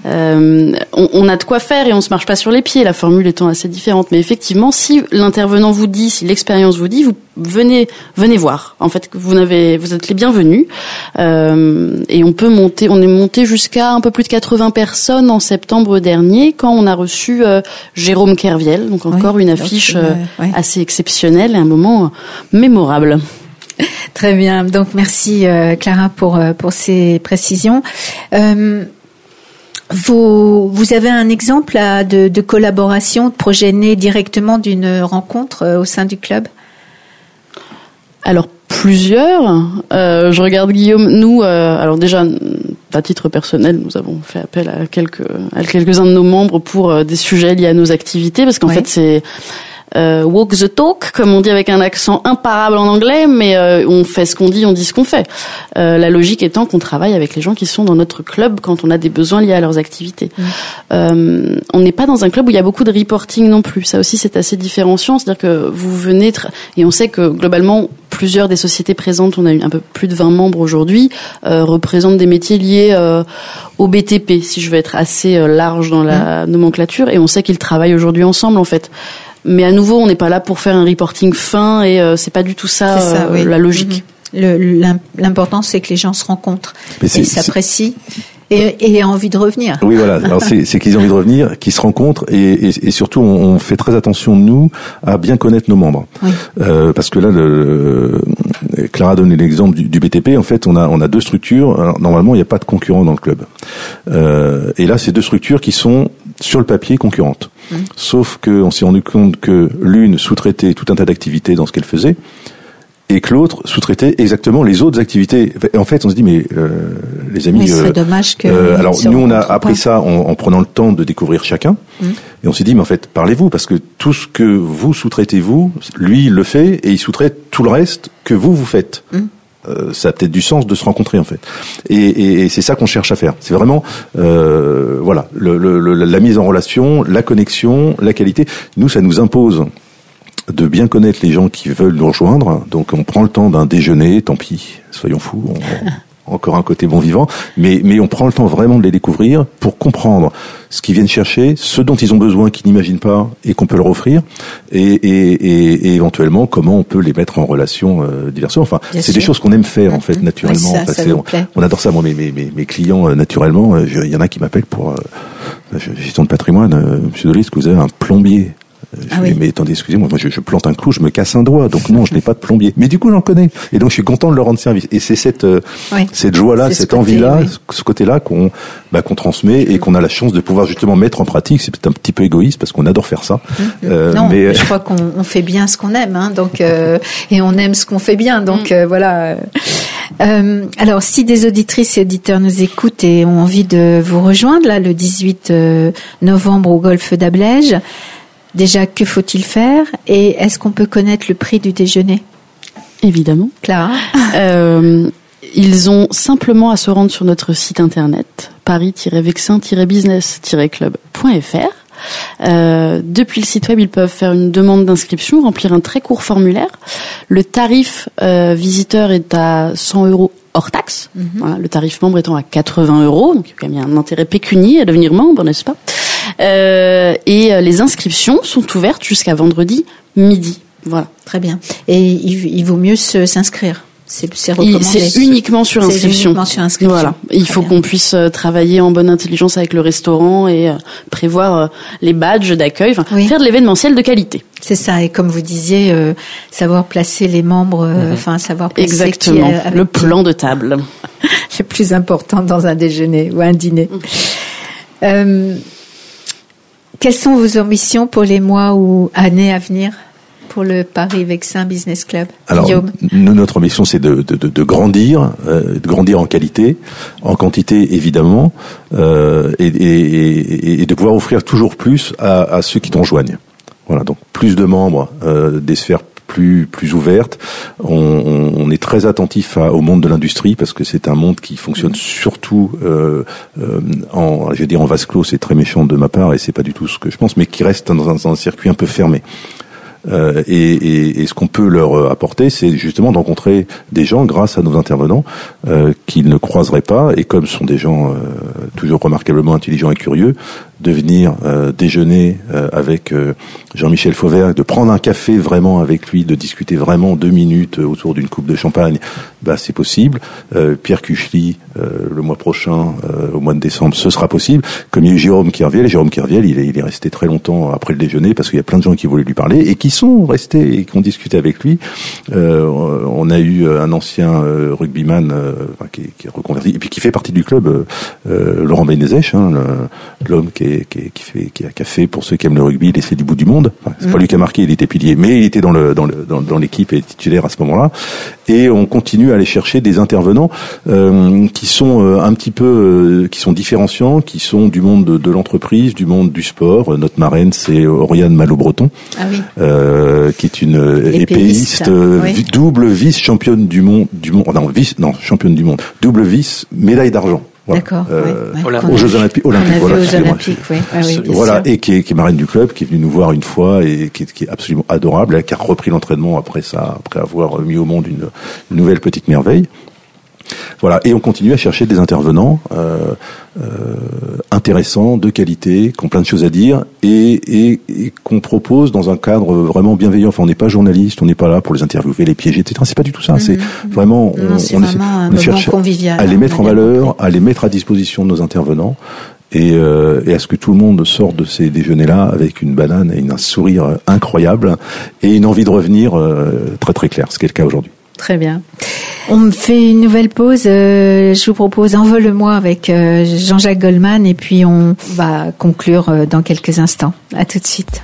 On a de quoi faire et on se marche pas sur les pieds, la formule étant assez différente. Mais effectivement, si l'intervenant vous dit, si l'expérience vous dit, vous venez voir. En fait, vous êtes les bienvenus. Et on est monté jusqu'à un peu plus de 80 personnes en septembre dernier quand on a reçu Jérôme Kerviel. Donc encore une affiche assez exceptionnelle et un moment mémorable. Très bien. Donc merci Clara pour ces précisions. Vous avez un exemple là, de collaboration, de projet né directement d'une rencontre au sein du club ? Alors plusieurs. Je regarde Guillaume. Nous, alors déjà à titre personnel, nous avons fait appel à quelques-uns de nos membres pour des sujets liés à nos activités, parce qu'en fait c'est walk the talk, comme on dit avec un accent imparable en anglais, mais on fait ce qu'on dit, on dit ce qu'on fait. La logique étant qu'on travaille avec les gens qui sont dans notre club quand on a des besoins liés à leurs activités. On n'est pas dans un club où il y a beaucoup de reporting non plus. Ça aussi, c'est assez différenciant. C'est-à-dire que vous venez et on sait que globalement, plusieurs des sociétés présentes, on a eu un peu plus de 20 membres aujourd'hui, représentent des métiers liés au BTP, si je veux être assez large dans la nomenclature, et on sait qu'ils travaillent aujourd'hui ensemble en fait. Mais à nouveau, on n'est pas là pour faire un reporting fin et c'est pas du tout ça, la logique. L'important, c'est que les gens se rencontrent et s'apprécient et aient envie de revenir. Oui, voilà. Alors c'est qu'ils aient envie de revenir, qu'ils se rencontrent et surtout, on fait très attention, nous, à bien connaître nos membres. Oui. Parce que là, Clara a donné l'exemple du BTP. En fait, on a deux structures. Alors, normalement, il n'y a pas de concurrents dans le club. Et là, c'est deux structures qui sont sur le papier concurrentes. Sauf qu'on s'est rendu compte que l'une sous-traitait tout un tas d'activités dans ce qu'elle faisait et que l'autre sous-traitait exactement les autres activités. Et en fait, on se dit, mais les amis... ce serait dommage que... alors, nous, on a appris ça en prenant le temps de découvrir chacun. Et on s'est dit, mais en fait, parlez-vous, parce que tout ce que vous sous-traitez, lui, il le fait, et il sous-traite tout le reste que vous faites. Ça a peut-être du sens de se rencontrer en fait, et c'est ça qu'on cherche à faire. C'est vraiment voilà la mise en relation, la connexion, la qualité. Nous, ça nous impose de bien connaître les gens qui veulent nous rejoindre. Donc on prend le temps d'un déjeuner, tant pis, soyons fous. encore un côté bon vivant, mais on prend le temps vraiment de les découvrir pour comprendre ce qu'ils viennent chercher, ce dont ils ont besoin qu'ils n'imaginent pas et qu'on peut leur offrir, et éventuellement comment on peut les mettre en relation diverses. Enfin, Bien c'est sûr. des choses qu'on aime faire en fait naturellement. Oui, ça, Enfin, ça vous plaît. on adore ça. Moi, mes clients naturellement, il y en a qui m'appellent pour gestion de patrimoine. Monsieur Delis, est-ce que vous avez un plombier? Mais attendez, excusez-moi, moi je plante un clou, je me casse un doigt, donc non, je n'ai pas de plombier. Mais du coup, j'en connais, et donc je suis content de leur rendre service. Et c'est cette joie-là, cette envie-là, ce côté-là qu'on transmet et qu'on a la chance de pouvoir justement mettre en pratique. C'est peut-être un petit peu égoïste parce qu'on adore faire ça. Non, mais je crois qu'on fait bien ce qu'on aime, hein, donc et on aime ce qu'on fait bien, donc voilà. Alors, si des auditrices et auditeurs nous écoutent et ont envie de vous rejoindre là le 18 novembre au Golfe d'Ablège. Déjà, que faut-il faire et est-ce qu'on peut connaître le prix du déjeuner? Évidemment. Clara. Ils ont simplement à se rendre sur notre site internet paris-vexin-business-club.fr. Depuis le site web, ils peuvent faire une demande d'inscription, remplir un très court formulaire. Le tarif visiteur est à 100 € hors taxe. Voilà, le tarif membre étant à 80 €. Donc, il y a quand même un intérêt pécunier à devenir membre, n'est-ce pas? Et les inscriptions sont ouvertes jusqu'à vendredi midi. Voilà. Très bien. Et il vaut mieux s'inscrire. C'est recommandé. C'est uniquement sur inscription. Voilà. Il faut qu'on puisse travailler en bonne intelligence avec le restaurant et prévoir les badges d'accueil, faire de l'événementiel de qualité. C'est ça. Et comme vous disiez, savoir placer les membres, savoir placer exactement le plan de table. C'est plus important dans un déjeuner ou un dîner. Quelles sont vos ambitions pour les mois ou années à venir pour le Paris-Vexin Business Club? Alors, Guillaume. notre ambition, c'est de grandir en qualité, en quantité évidemment, et de pouvoir offrir toujours plus à ceux qui nous rejoignent. Voilà, donc plus de membres, des sphères plus ouvertes. On est très attentif au monde de l'industrie parce que c'est un monde qui fonctionne surtout en vase clos. C'est très méchant de ma part et c'est pas du tout ce que je pense, mais qui reste dans un circuit un peu fermé. Et ce qu'on peut leur apporter, c'est justement de rencontrer des gens grâce à nos intervenants qu'ils ne croiseraient pas, et comme ce sont des gens toujours remarquablement intelligents et curieux, de venir déjeuner avec Jean-Michel Fauvergue, de prendre un café vraiment avec lui, de discuter vraiment 2 minutes autour d'une coupe de champagne, c'est possible. Pierre Cuchely, le mois prochain, au mois de décembre, ce sera possible. Comme il y a eu Jérôme Kerviel, il est resté très longtemps après le déjeuner parce qu'il y a plein de gens qui voulaient lui parler et qui sont restés et qui ont discuté avec lui. On a eu un ancien rugbyman qui est reconverti et puis qui fait partie du club, Laurent Benezech, l'homme qui a fait, pour ceux qui aiment le rugby, l'essai du bout du monde. C'est pas lui qui a marqué, il était pilier, mais il était dans l'équipe et titulaire à ce moment-là. Et on continue à aller chercher des intervenants qui sont un petit peu qui sont différenciants, qui sont du monde de l'entreprise, du monde du sport. Notre marraine, c'est Oriane Malo-Breton, qui est une épéiste, double vice-championne du monde, championne du monde, double vice, médaille d'argent. Voilà. D'accord. Aux Jeux Olympiques. Voilà, et qui est marraine du club, qui est venue nous voir une fois et qui est absolument adorable, qui a repris l'entraînement après avoir mis au monde une nouvelle petite merveille. Voilà, et on continue à chercher des intervenants intéressants, de qualité, qui ont plein de choses à dire et qu'on propose dans un cadre vraiment bienveillant. Enfin, on n'est pas journaliste, on n'est pas là pour les interviewer, les piéger, etc. C'est pas du tout ça. C'est vraiment, on cherche à les mettre en valeur, à les mettre à disposition de nos intervenants. Et à ce que tout le monde sorte de ces déjeuners-là avec une banane et un sourire incroyable et une envie de revenir très très claire, ce qui est le cas aujourd'hui. Très bien. On fait une nouvelle pause. Je vous propose Envole-moi avec Jean-Jacques Goldman et puis on va conclure dans quelques instants. À tout de suite.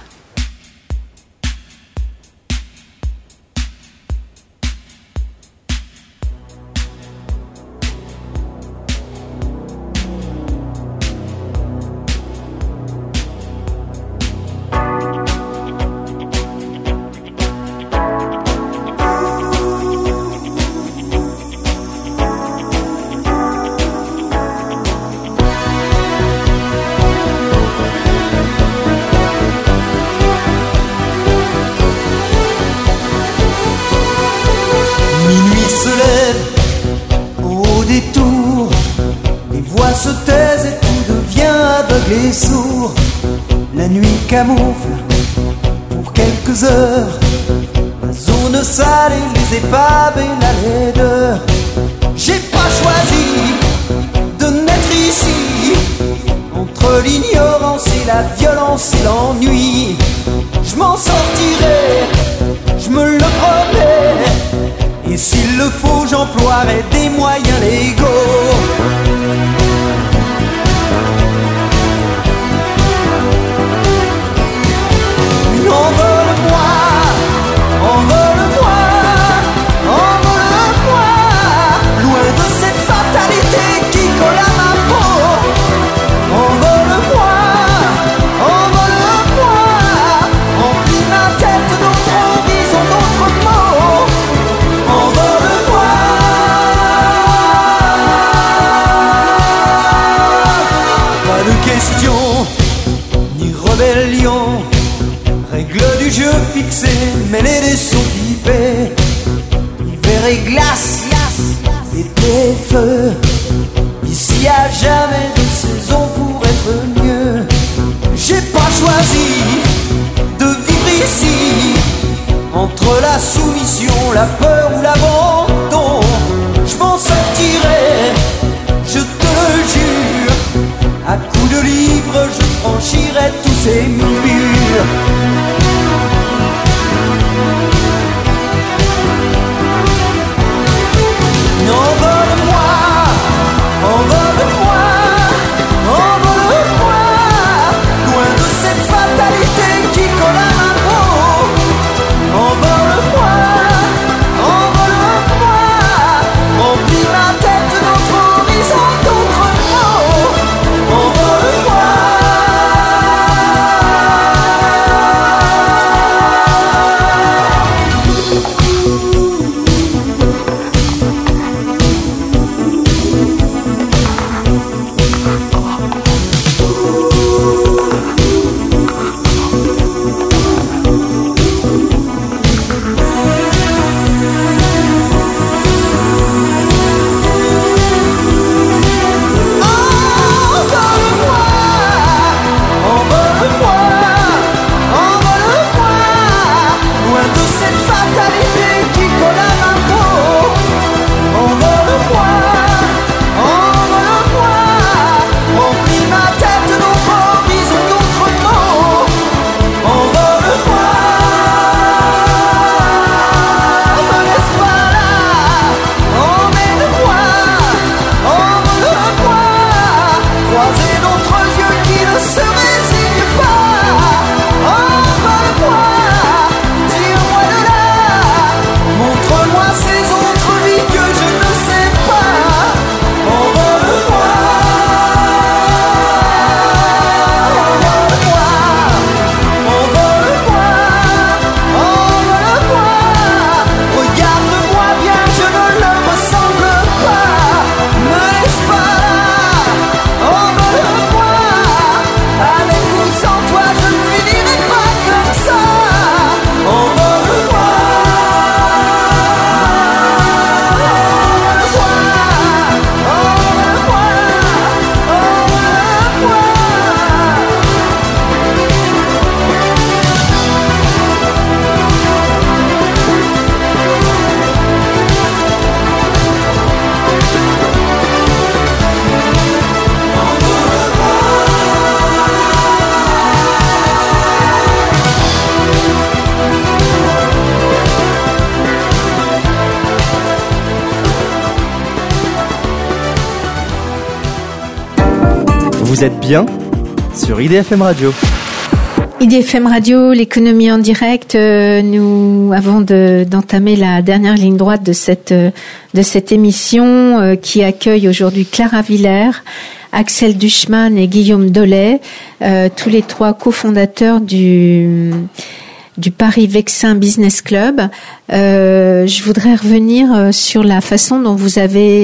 les sourds, la nuit camoufle pour quelques heures la zone sale et les épaves et la laideur. J'ai pas choisi de naître ici, entre l'ignorance et la violence et l'ennui. Je m'en sortirai, je me le promets, et s'il le faut j'emploierai des moyens légaux. Envole-moi, envole-moi, envole-moi, loin de cette fatalité qui colle à ma peau. Envole-moi, envole-moi, remplis ma tête d'autres horizons, d'autres mots. Envole-moi. Pas de question, ni rébellion, règle du jeu fixée, mêlée des sons pipés. Hiver et glace, été et feu. Ici y'a jamais de saison pour être mieux. J'ai pas choisi de vivre ici, entre la soumission, la peur ou l'abandon. Je m'en sortirai, je te le jure. À coups de livres, je franchirai tous ces murs. Envole-moi, envole-moi, envole-moi, loin de cette fatalité qui colle à ma peau. Envole-moi, envole-moi, remplis ma tête d'autres horizons, d'autres mots. Envole-moi. Vous êtes bien sur IDFM Radio. IDFM Radio, l'économie en direct. Nous avons d'entamer la dernière ligne droite de cette émission qui accueille aujourd'hui Clara Villers, Axel Duchman et Guillaume Dollet, tous les trois cofondateurs du Paris Vexin Business Club. Je voudrais revenir sur la façon dont vous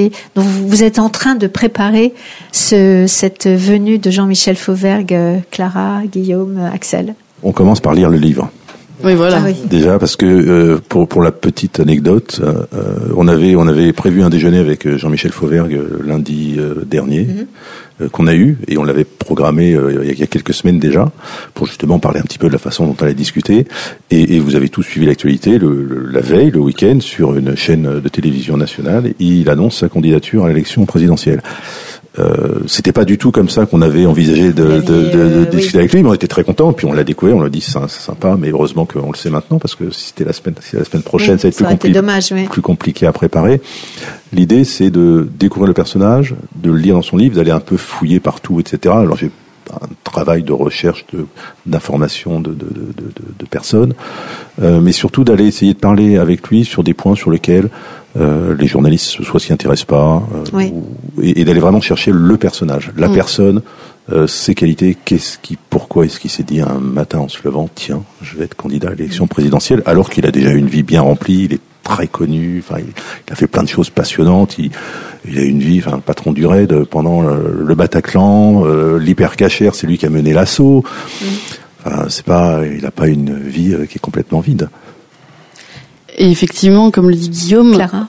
êtes en train de préparer cette venue de Jean-Michel Fauvergue, Clara, Guillaume, Axel. On commence par lire le livre. Oui, voilà. Ah oui. Déjà parce que pour la petite anecdote, on avait prévu un déjeuner avec Jean-Michel Fauvergue lundi dernier, qu'on a eu, et on l'avait programmé il y a quelques semaines déjà, pour justement parler un petit peu de la façon dont on allait discuter. Et vous avez tous suivi l'actualité la veille, le week-end, sur une chaîne de télévision nationale, et il annonce sa candidature à l'élection présidentielle. C'était pas du tout comme ça qu'on avait envisagé de discuter avec lui, mais on était très contents, puis on l'a découvert, on l'a dit c'est sympa, mais heureusement qu'on le sait maintenant, parce que si c'était la semaine prochaine, ça va être plus compliqué à préparer. L'idée, c'est de découvrir le personnage, de le lire dans son livre, d'aller un peu fouiller partout, etc. Alors j'ai un travail de recherche, d'information de personnes, mais surtout d'aller essayer de parler avec lui sur des points sur lesquels les journalistes soit s'y intéressent pas, et d'aller vraiment chercher le personnage, la personne, ses qualités, pourquoi est-ce qu'il s'est dit un matin en se levant, tiens, je vais être candidat à l'élection présidentielle, alors qu'il a déjà une vie bien remplie, il est très connu, enfin, il a fait plein de choses passionnantes, il a une vie, enfin, patron du RAID pendant le Bataclan, l'hypercachère, c'est lui qui a mené l'assaut. Enfin, il a pas une vie qui est complètement vide. Et effectivement, comme le dit Guillaume, Clara,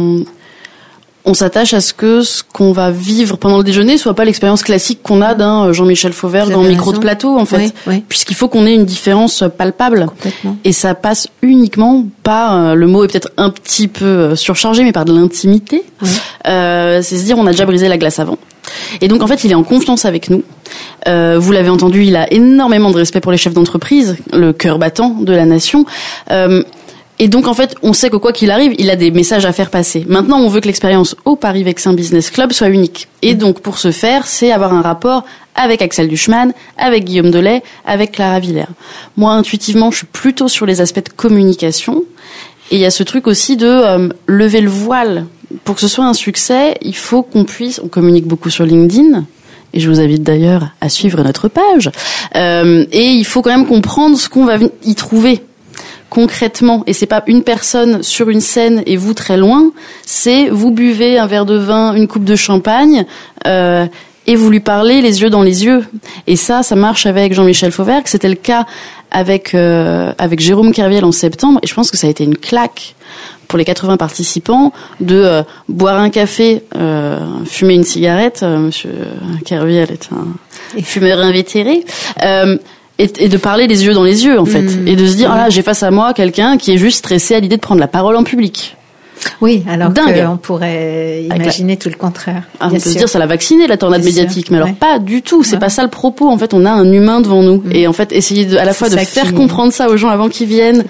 on s'attache à ce qu'on va vivre pendant le déjeuner soit pas l'expérience classique qu'on a d'un Jean-Michel Fauvergue en micro de plateau, en fait. Oui. Puisqu'il faut qu'on ait une différence palpable. Complètement. Et ça passe uniquement par, le mot est peut-être un petit peu surchargé, mais par de l'intimité. Oui. C'est se dire, on a déjà brisé la glace avant. Et donc, en fait, il est en confiance avec nous. Vous l'avez entendu, il a énormément de respect pour les chefs d'entreprise, le cœur battant de la nation. Et donc, en fait, on sait que quoi qu'il arrive, il a des messages à faire passer. Maintenant, on veut que l'expérience au Paris Vexin Business Club soit unique. Et donc, pour ce faire, c'est avoir un rapport avec Axel Duchemann, avec Guillaume Delay, avec Clara Villers. Moi, intuitivement, je suis plutôt sur les aspects de communication. Et il y a ce truc aussi de lever le voile. Pour que ce soit un succès, il faut on communique beaucoup sur LinkedIn. Et je vous invite d'ailleurs à suivre notre page. Et il faut quand même comprendre ce qu'on va y trouver concrètement, et c'est pas une personne sur une scène et vous très loin, c'est vous buvez un verre de vin, une coupe de champagne, et vous lui parlez les yeux dans les yeux. Et ça marche avec Jean-Michel Fauvergue, c'était le cas avec Jérôme Kerviel en septembre, et je pense que ça a été une claque pour les 80 participants de boire un café, fumer une cigarette, monsieur Kerviel est un fumeur invétéré, et de parler les yeux dans les yeux, en fait. Et de se dire, là, j'ai face à moi quelqu'un qui est juste stressé à l'idée de prendre la parole en public. Oui, alors qu'on pourrait imaginer tout le contraire. On peut se dire, ça l'a vacciné, la tornade médiatique. Mais alors, pas du tout. C'est pas ça le propos. En fait, on a un humain devant nous. Et en fait, essayer à la fois de faire comprendre ça aux gens avant qu'ils viennent.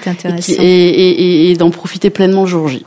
Et d'en profiter pleinement le jour J.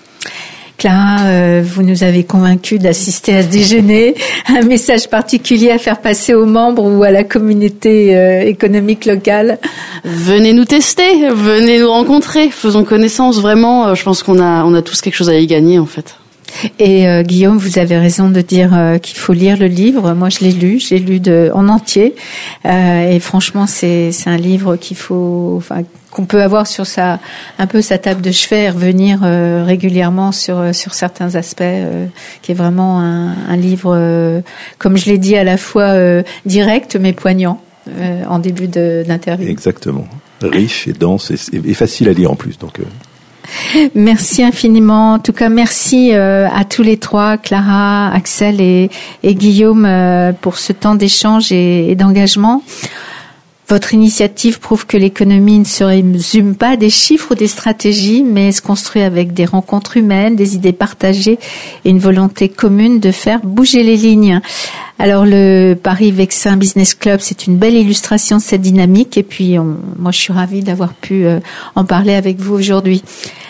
Clara, vous nous avez convaincus d'assister à ce déjeuner. Un message particulier à faire passer aux membres ou à la communauté économique locale? Venez nous tester, venez nous rencontrer, faisons connaissance. Vraiment, je pense qu'on a tous quelque chose à y gagner, en fait. Et Guillaume, vous avez raison de dire qu'il faut lire le livre. Moi, je l'ai lu en entier. Et franchement, c'est un livre qu'on peut avoir sur un peu sa table de chevet et revenir régulièrement sur certains aspects, qui est vraiment un livre, comme je l'ai dit, à la fois direct mais poignant en début d'interview. Exactement. Riche et dense et facile à lire en plus. Donc. Merci infiniment. En tout cas, merci à tous les trois, Clara, Axel et Guillaume, pour ce temps d'échange et d'engagement. Votre initiative prouve que l'économie ne se résume pas à des chiffres ou des stratégies, mais se construit avec des rencontres humaines, des idées partagées et une volonté commune de faire bouger les lignes. Alors le Paris Vexin Business Club, c'est une belle illustration de cette dynamique. Et puis, moi, je suis ravie d'avoir pu en parler avec vous aujourd'hui.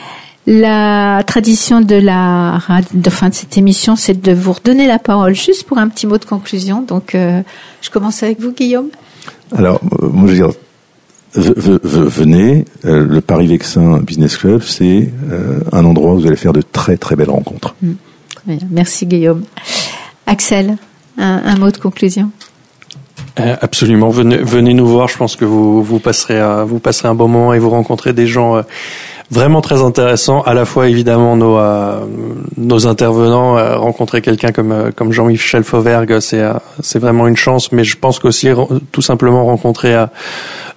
La tradition de cette émission, c'est de vous redonner la parole juste pour un petit mot de conclusion. Donc, je commence avec vous, Guillaume. Alors, moi, je veux dire, venez, le Paris Vexin Business Club, c'est un endroit où vous allez faire de très, très belles rencontres. Très bien. Merci, Guillaume. Axel, un mot de conclusion. Absolument, venez nous voir. Je pense que vous passerez un bon moment et vous rencontrez des gens vraiment très intéressants. À la fois, évidemment, nos intervenants, rencontrer quelqu'un comme Jean-Michel Fauvergue, c'est vraiment une chance. Mais je pense qu'aussi tout simplement rencontrer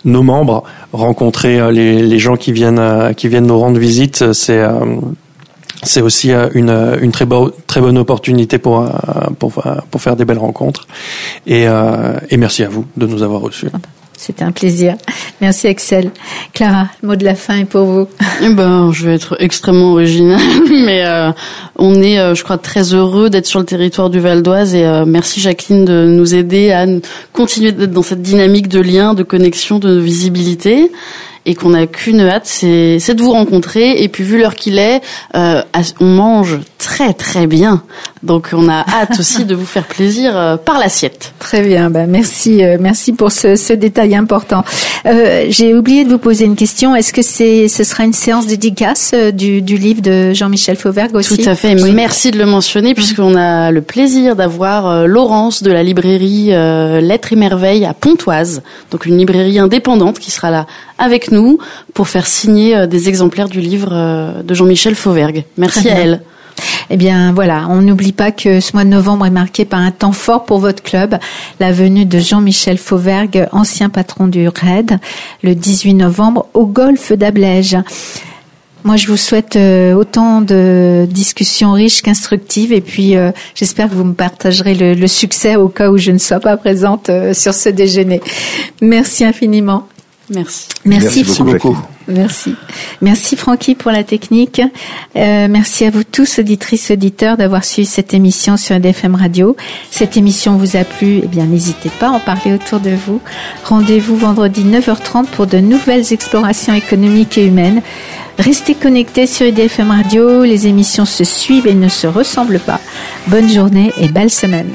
nos membres, rencontrer les gens qui viennent nous rendre visite, c'est aussi une très bonne opportunité pour faire des belles rencontres. Et merci à vous de nous avoir reçus. C'était un plaisir. Merci Axel. Clara, le mot de la fin est pour vous. Je vais être extrêmement originale, mais on est, je crois, très heureux d'être sur le territoire du Val d'Oise et merci Jacqueline de nous aider à continuer d'être dans cette dynamique de lien, de connexion, de visibilité. Et qu'on n'a qu'une hâte, c'est de vous rencontrer. Et puis vu l'heure qu'il est, on mange très très bien. Donc on a hâte aussi de vous faire plaisir par l'assiette. Très bien, merci pour ce détail important. J'ai oublié de vous poser une question. Est-ce que ce sera une séance dédicace du livre de Jean-Michel Fauvergue aussi? Tout à fait. Oui. Merci de le mentionner puisqu'on a le plaisir d'avoir Laurence de la librairie Lettres et Merveilles à Pontoise, donc une librairie indépendante qui sera là avec nous pour faire signer des exemplaires du livre de Jean-Michel Fauvergue. Merci à elle. Eh bien voilà, on n'oublie pas que ce mois de novembre est marqué par un temps fort pour votre club, la venue de Jean-Michel Fauvergue, ancien patron du RAID, le 18 novembre au golfe d'Ablège. Moi, je vous souhaite autant de discussions riches qu'instructives et puis j'espère que vous me partagerez le succès au cas où je ne sois pas présente sur ce déjeuner. Merci infiniment. Merci beaucoup. Merci Francky pour la technique. Merci à vous tous, auditrices, auditeurs, d'avoir suivi cette émission sur IDFM Radio. Cette émission vous a plu, eh bien n'hésitez pas à en parler autour de vous. Rendez-vous vendredi 9h30 pour de nouvelles explorations économiques et humaines. Restez connectés sur IDFM Radio, les émissions se suivent et ne se ressemblent pas. Bonne journée et belle semaine.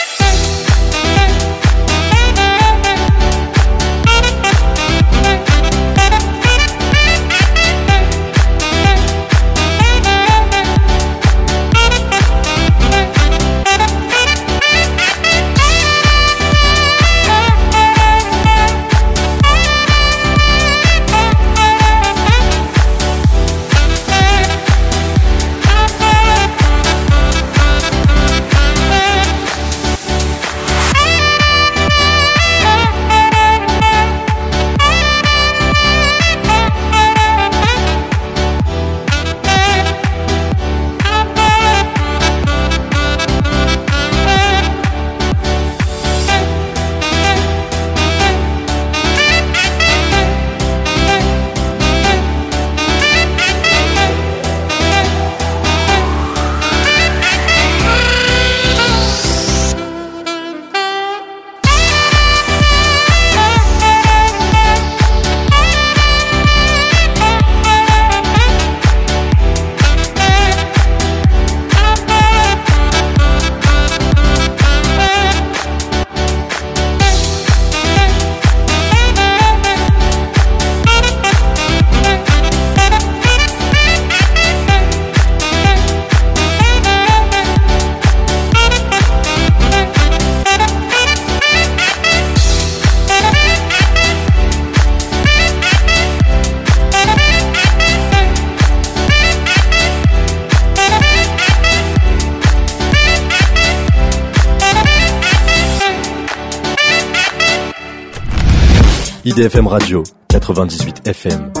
IDFM Radio, 98 FM.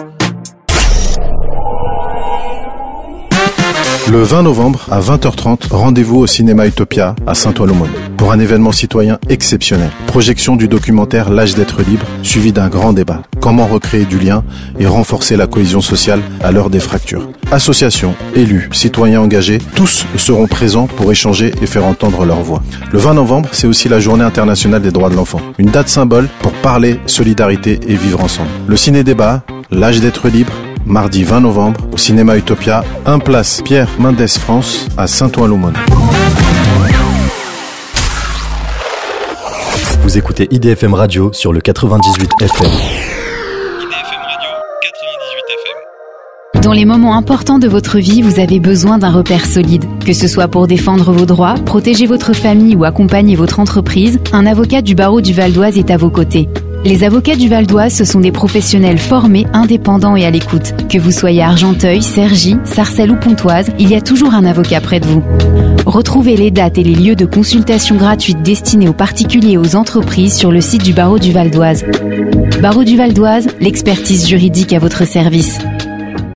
Le 20 novembre à 20h30, rendez-vous au cinéma Utopia à Saint-Ouen-l'Aumône pour un événement citoyen exceptionnel. Projection du documentaire L'âge d'être libre, suivi d'un grand débat. Comment recréer du lien et renforcer la cohésion sociale à l'heure des fractures. Associations, élus, citoyens engagés, tous seront présents pour échanger et faire entendre leur voix. Le 20 novembre, c'est aussi la Journée internationale des droits de l'enfant. Une date symbole pour parler, solidarité et vivre ensemble. Le ciné-débat, L'âge d'être libre, mardi 20 novembre, au cinéma Utopia, 1 place Pierre Mendès France à Saint-Ouen-l'Aumône. Vous écoutez IDFM Radio sur le 98 FM. IDFM Radio 98 FM. Dans les moments importants de votre vie, vous avez besoin d'un repère solide. Que ce soit pour défendre vos droits, protéger votre famille ou accompagner votre entreprise, un avocat du barreau du Val d'Oise est à vos côtés. Les avocats du Val d'Oise, ce sont des professionnels formés, indépendants et à l'écoute. Que vous soyez à Argenteuil, Cergy, Sarcelles ou Pontoise, il y a toujours un avocat près de vous. Retrouvez les dates et les lieux de consultation gratuite destinés aux particuliers et aux entreprises sur le site du Barreau du Val d'Oise. Barreau du Val d'Oise, l'expertise juridique à votre service.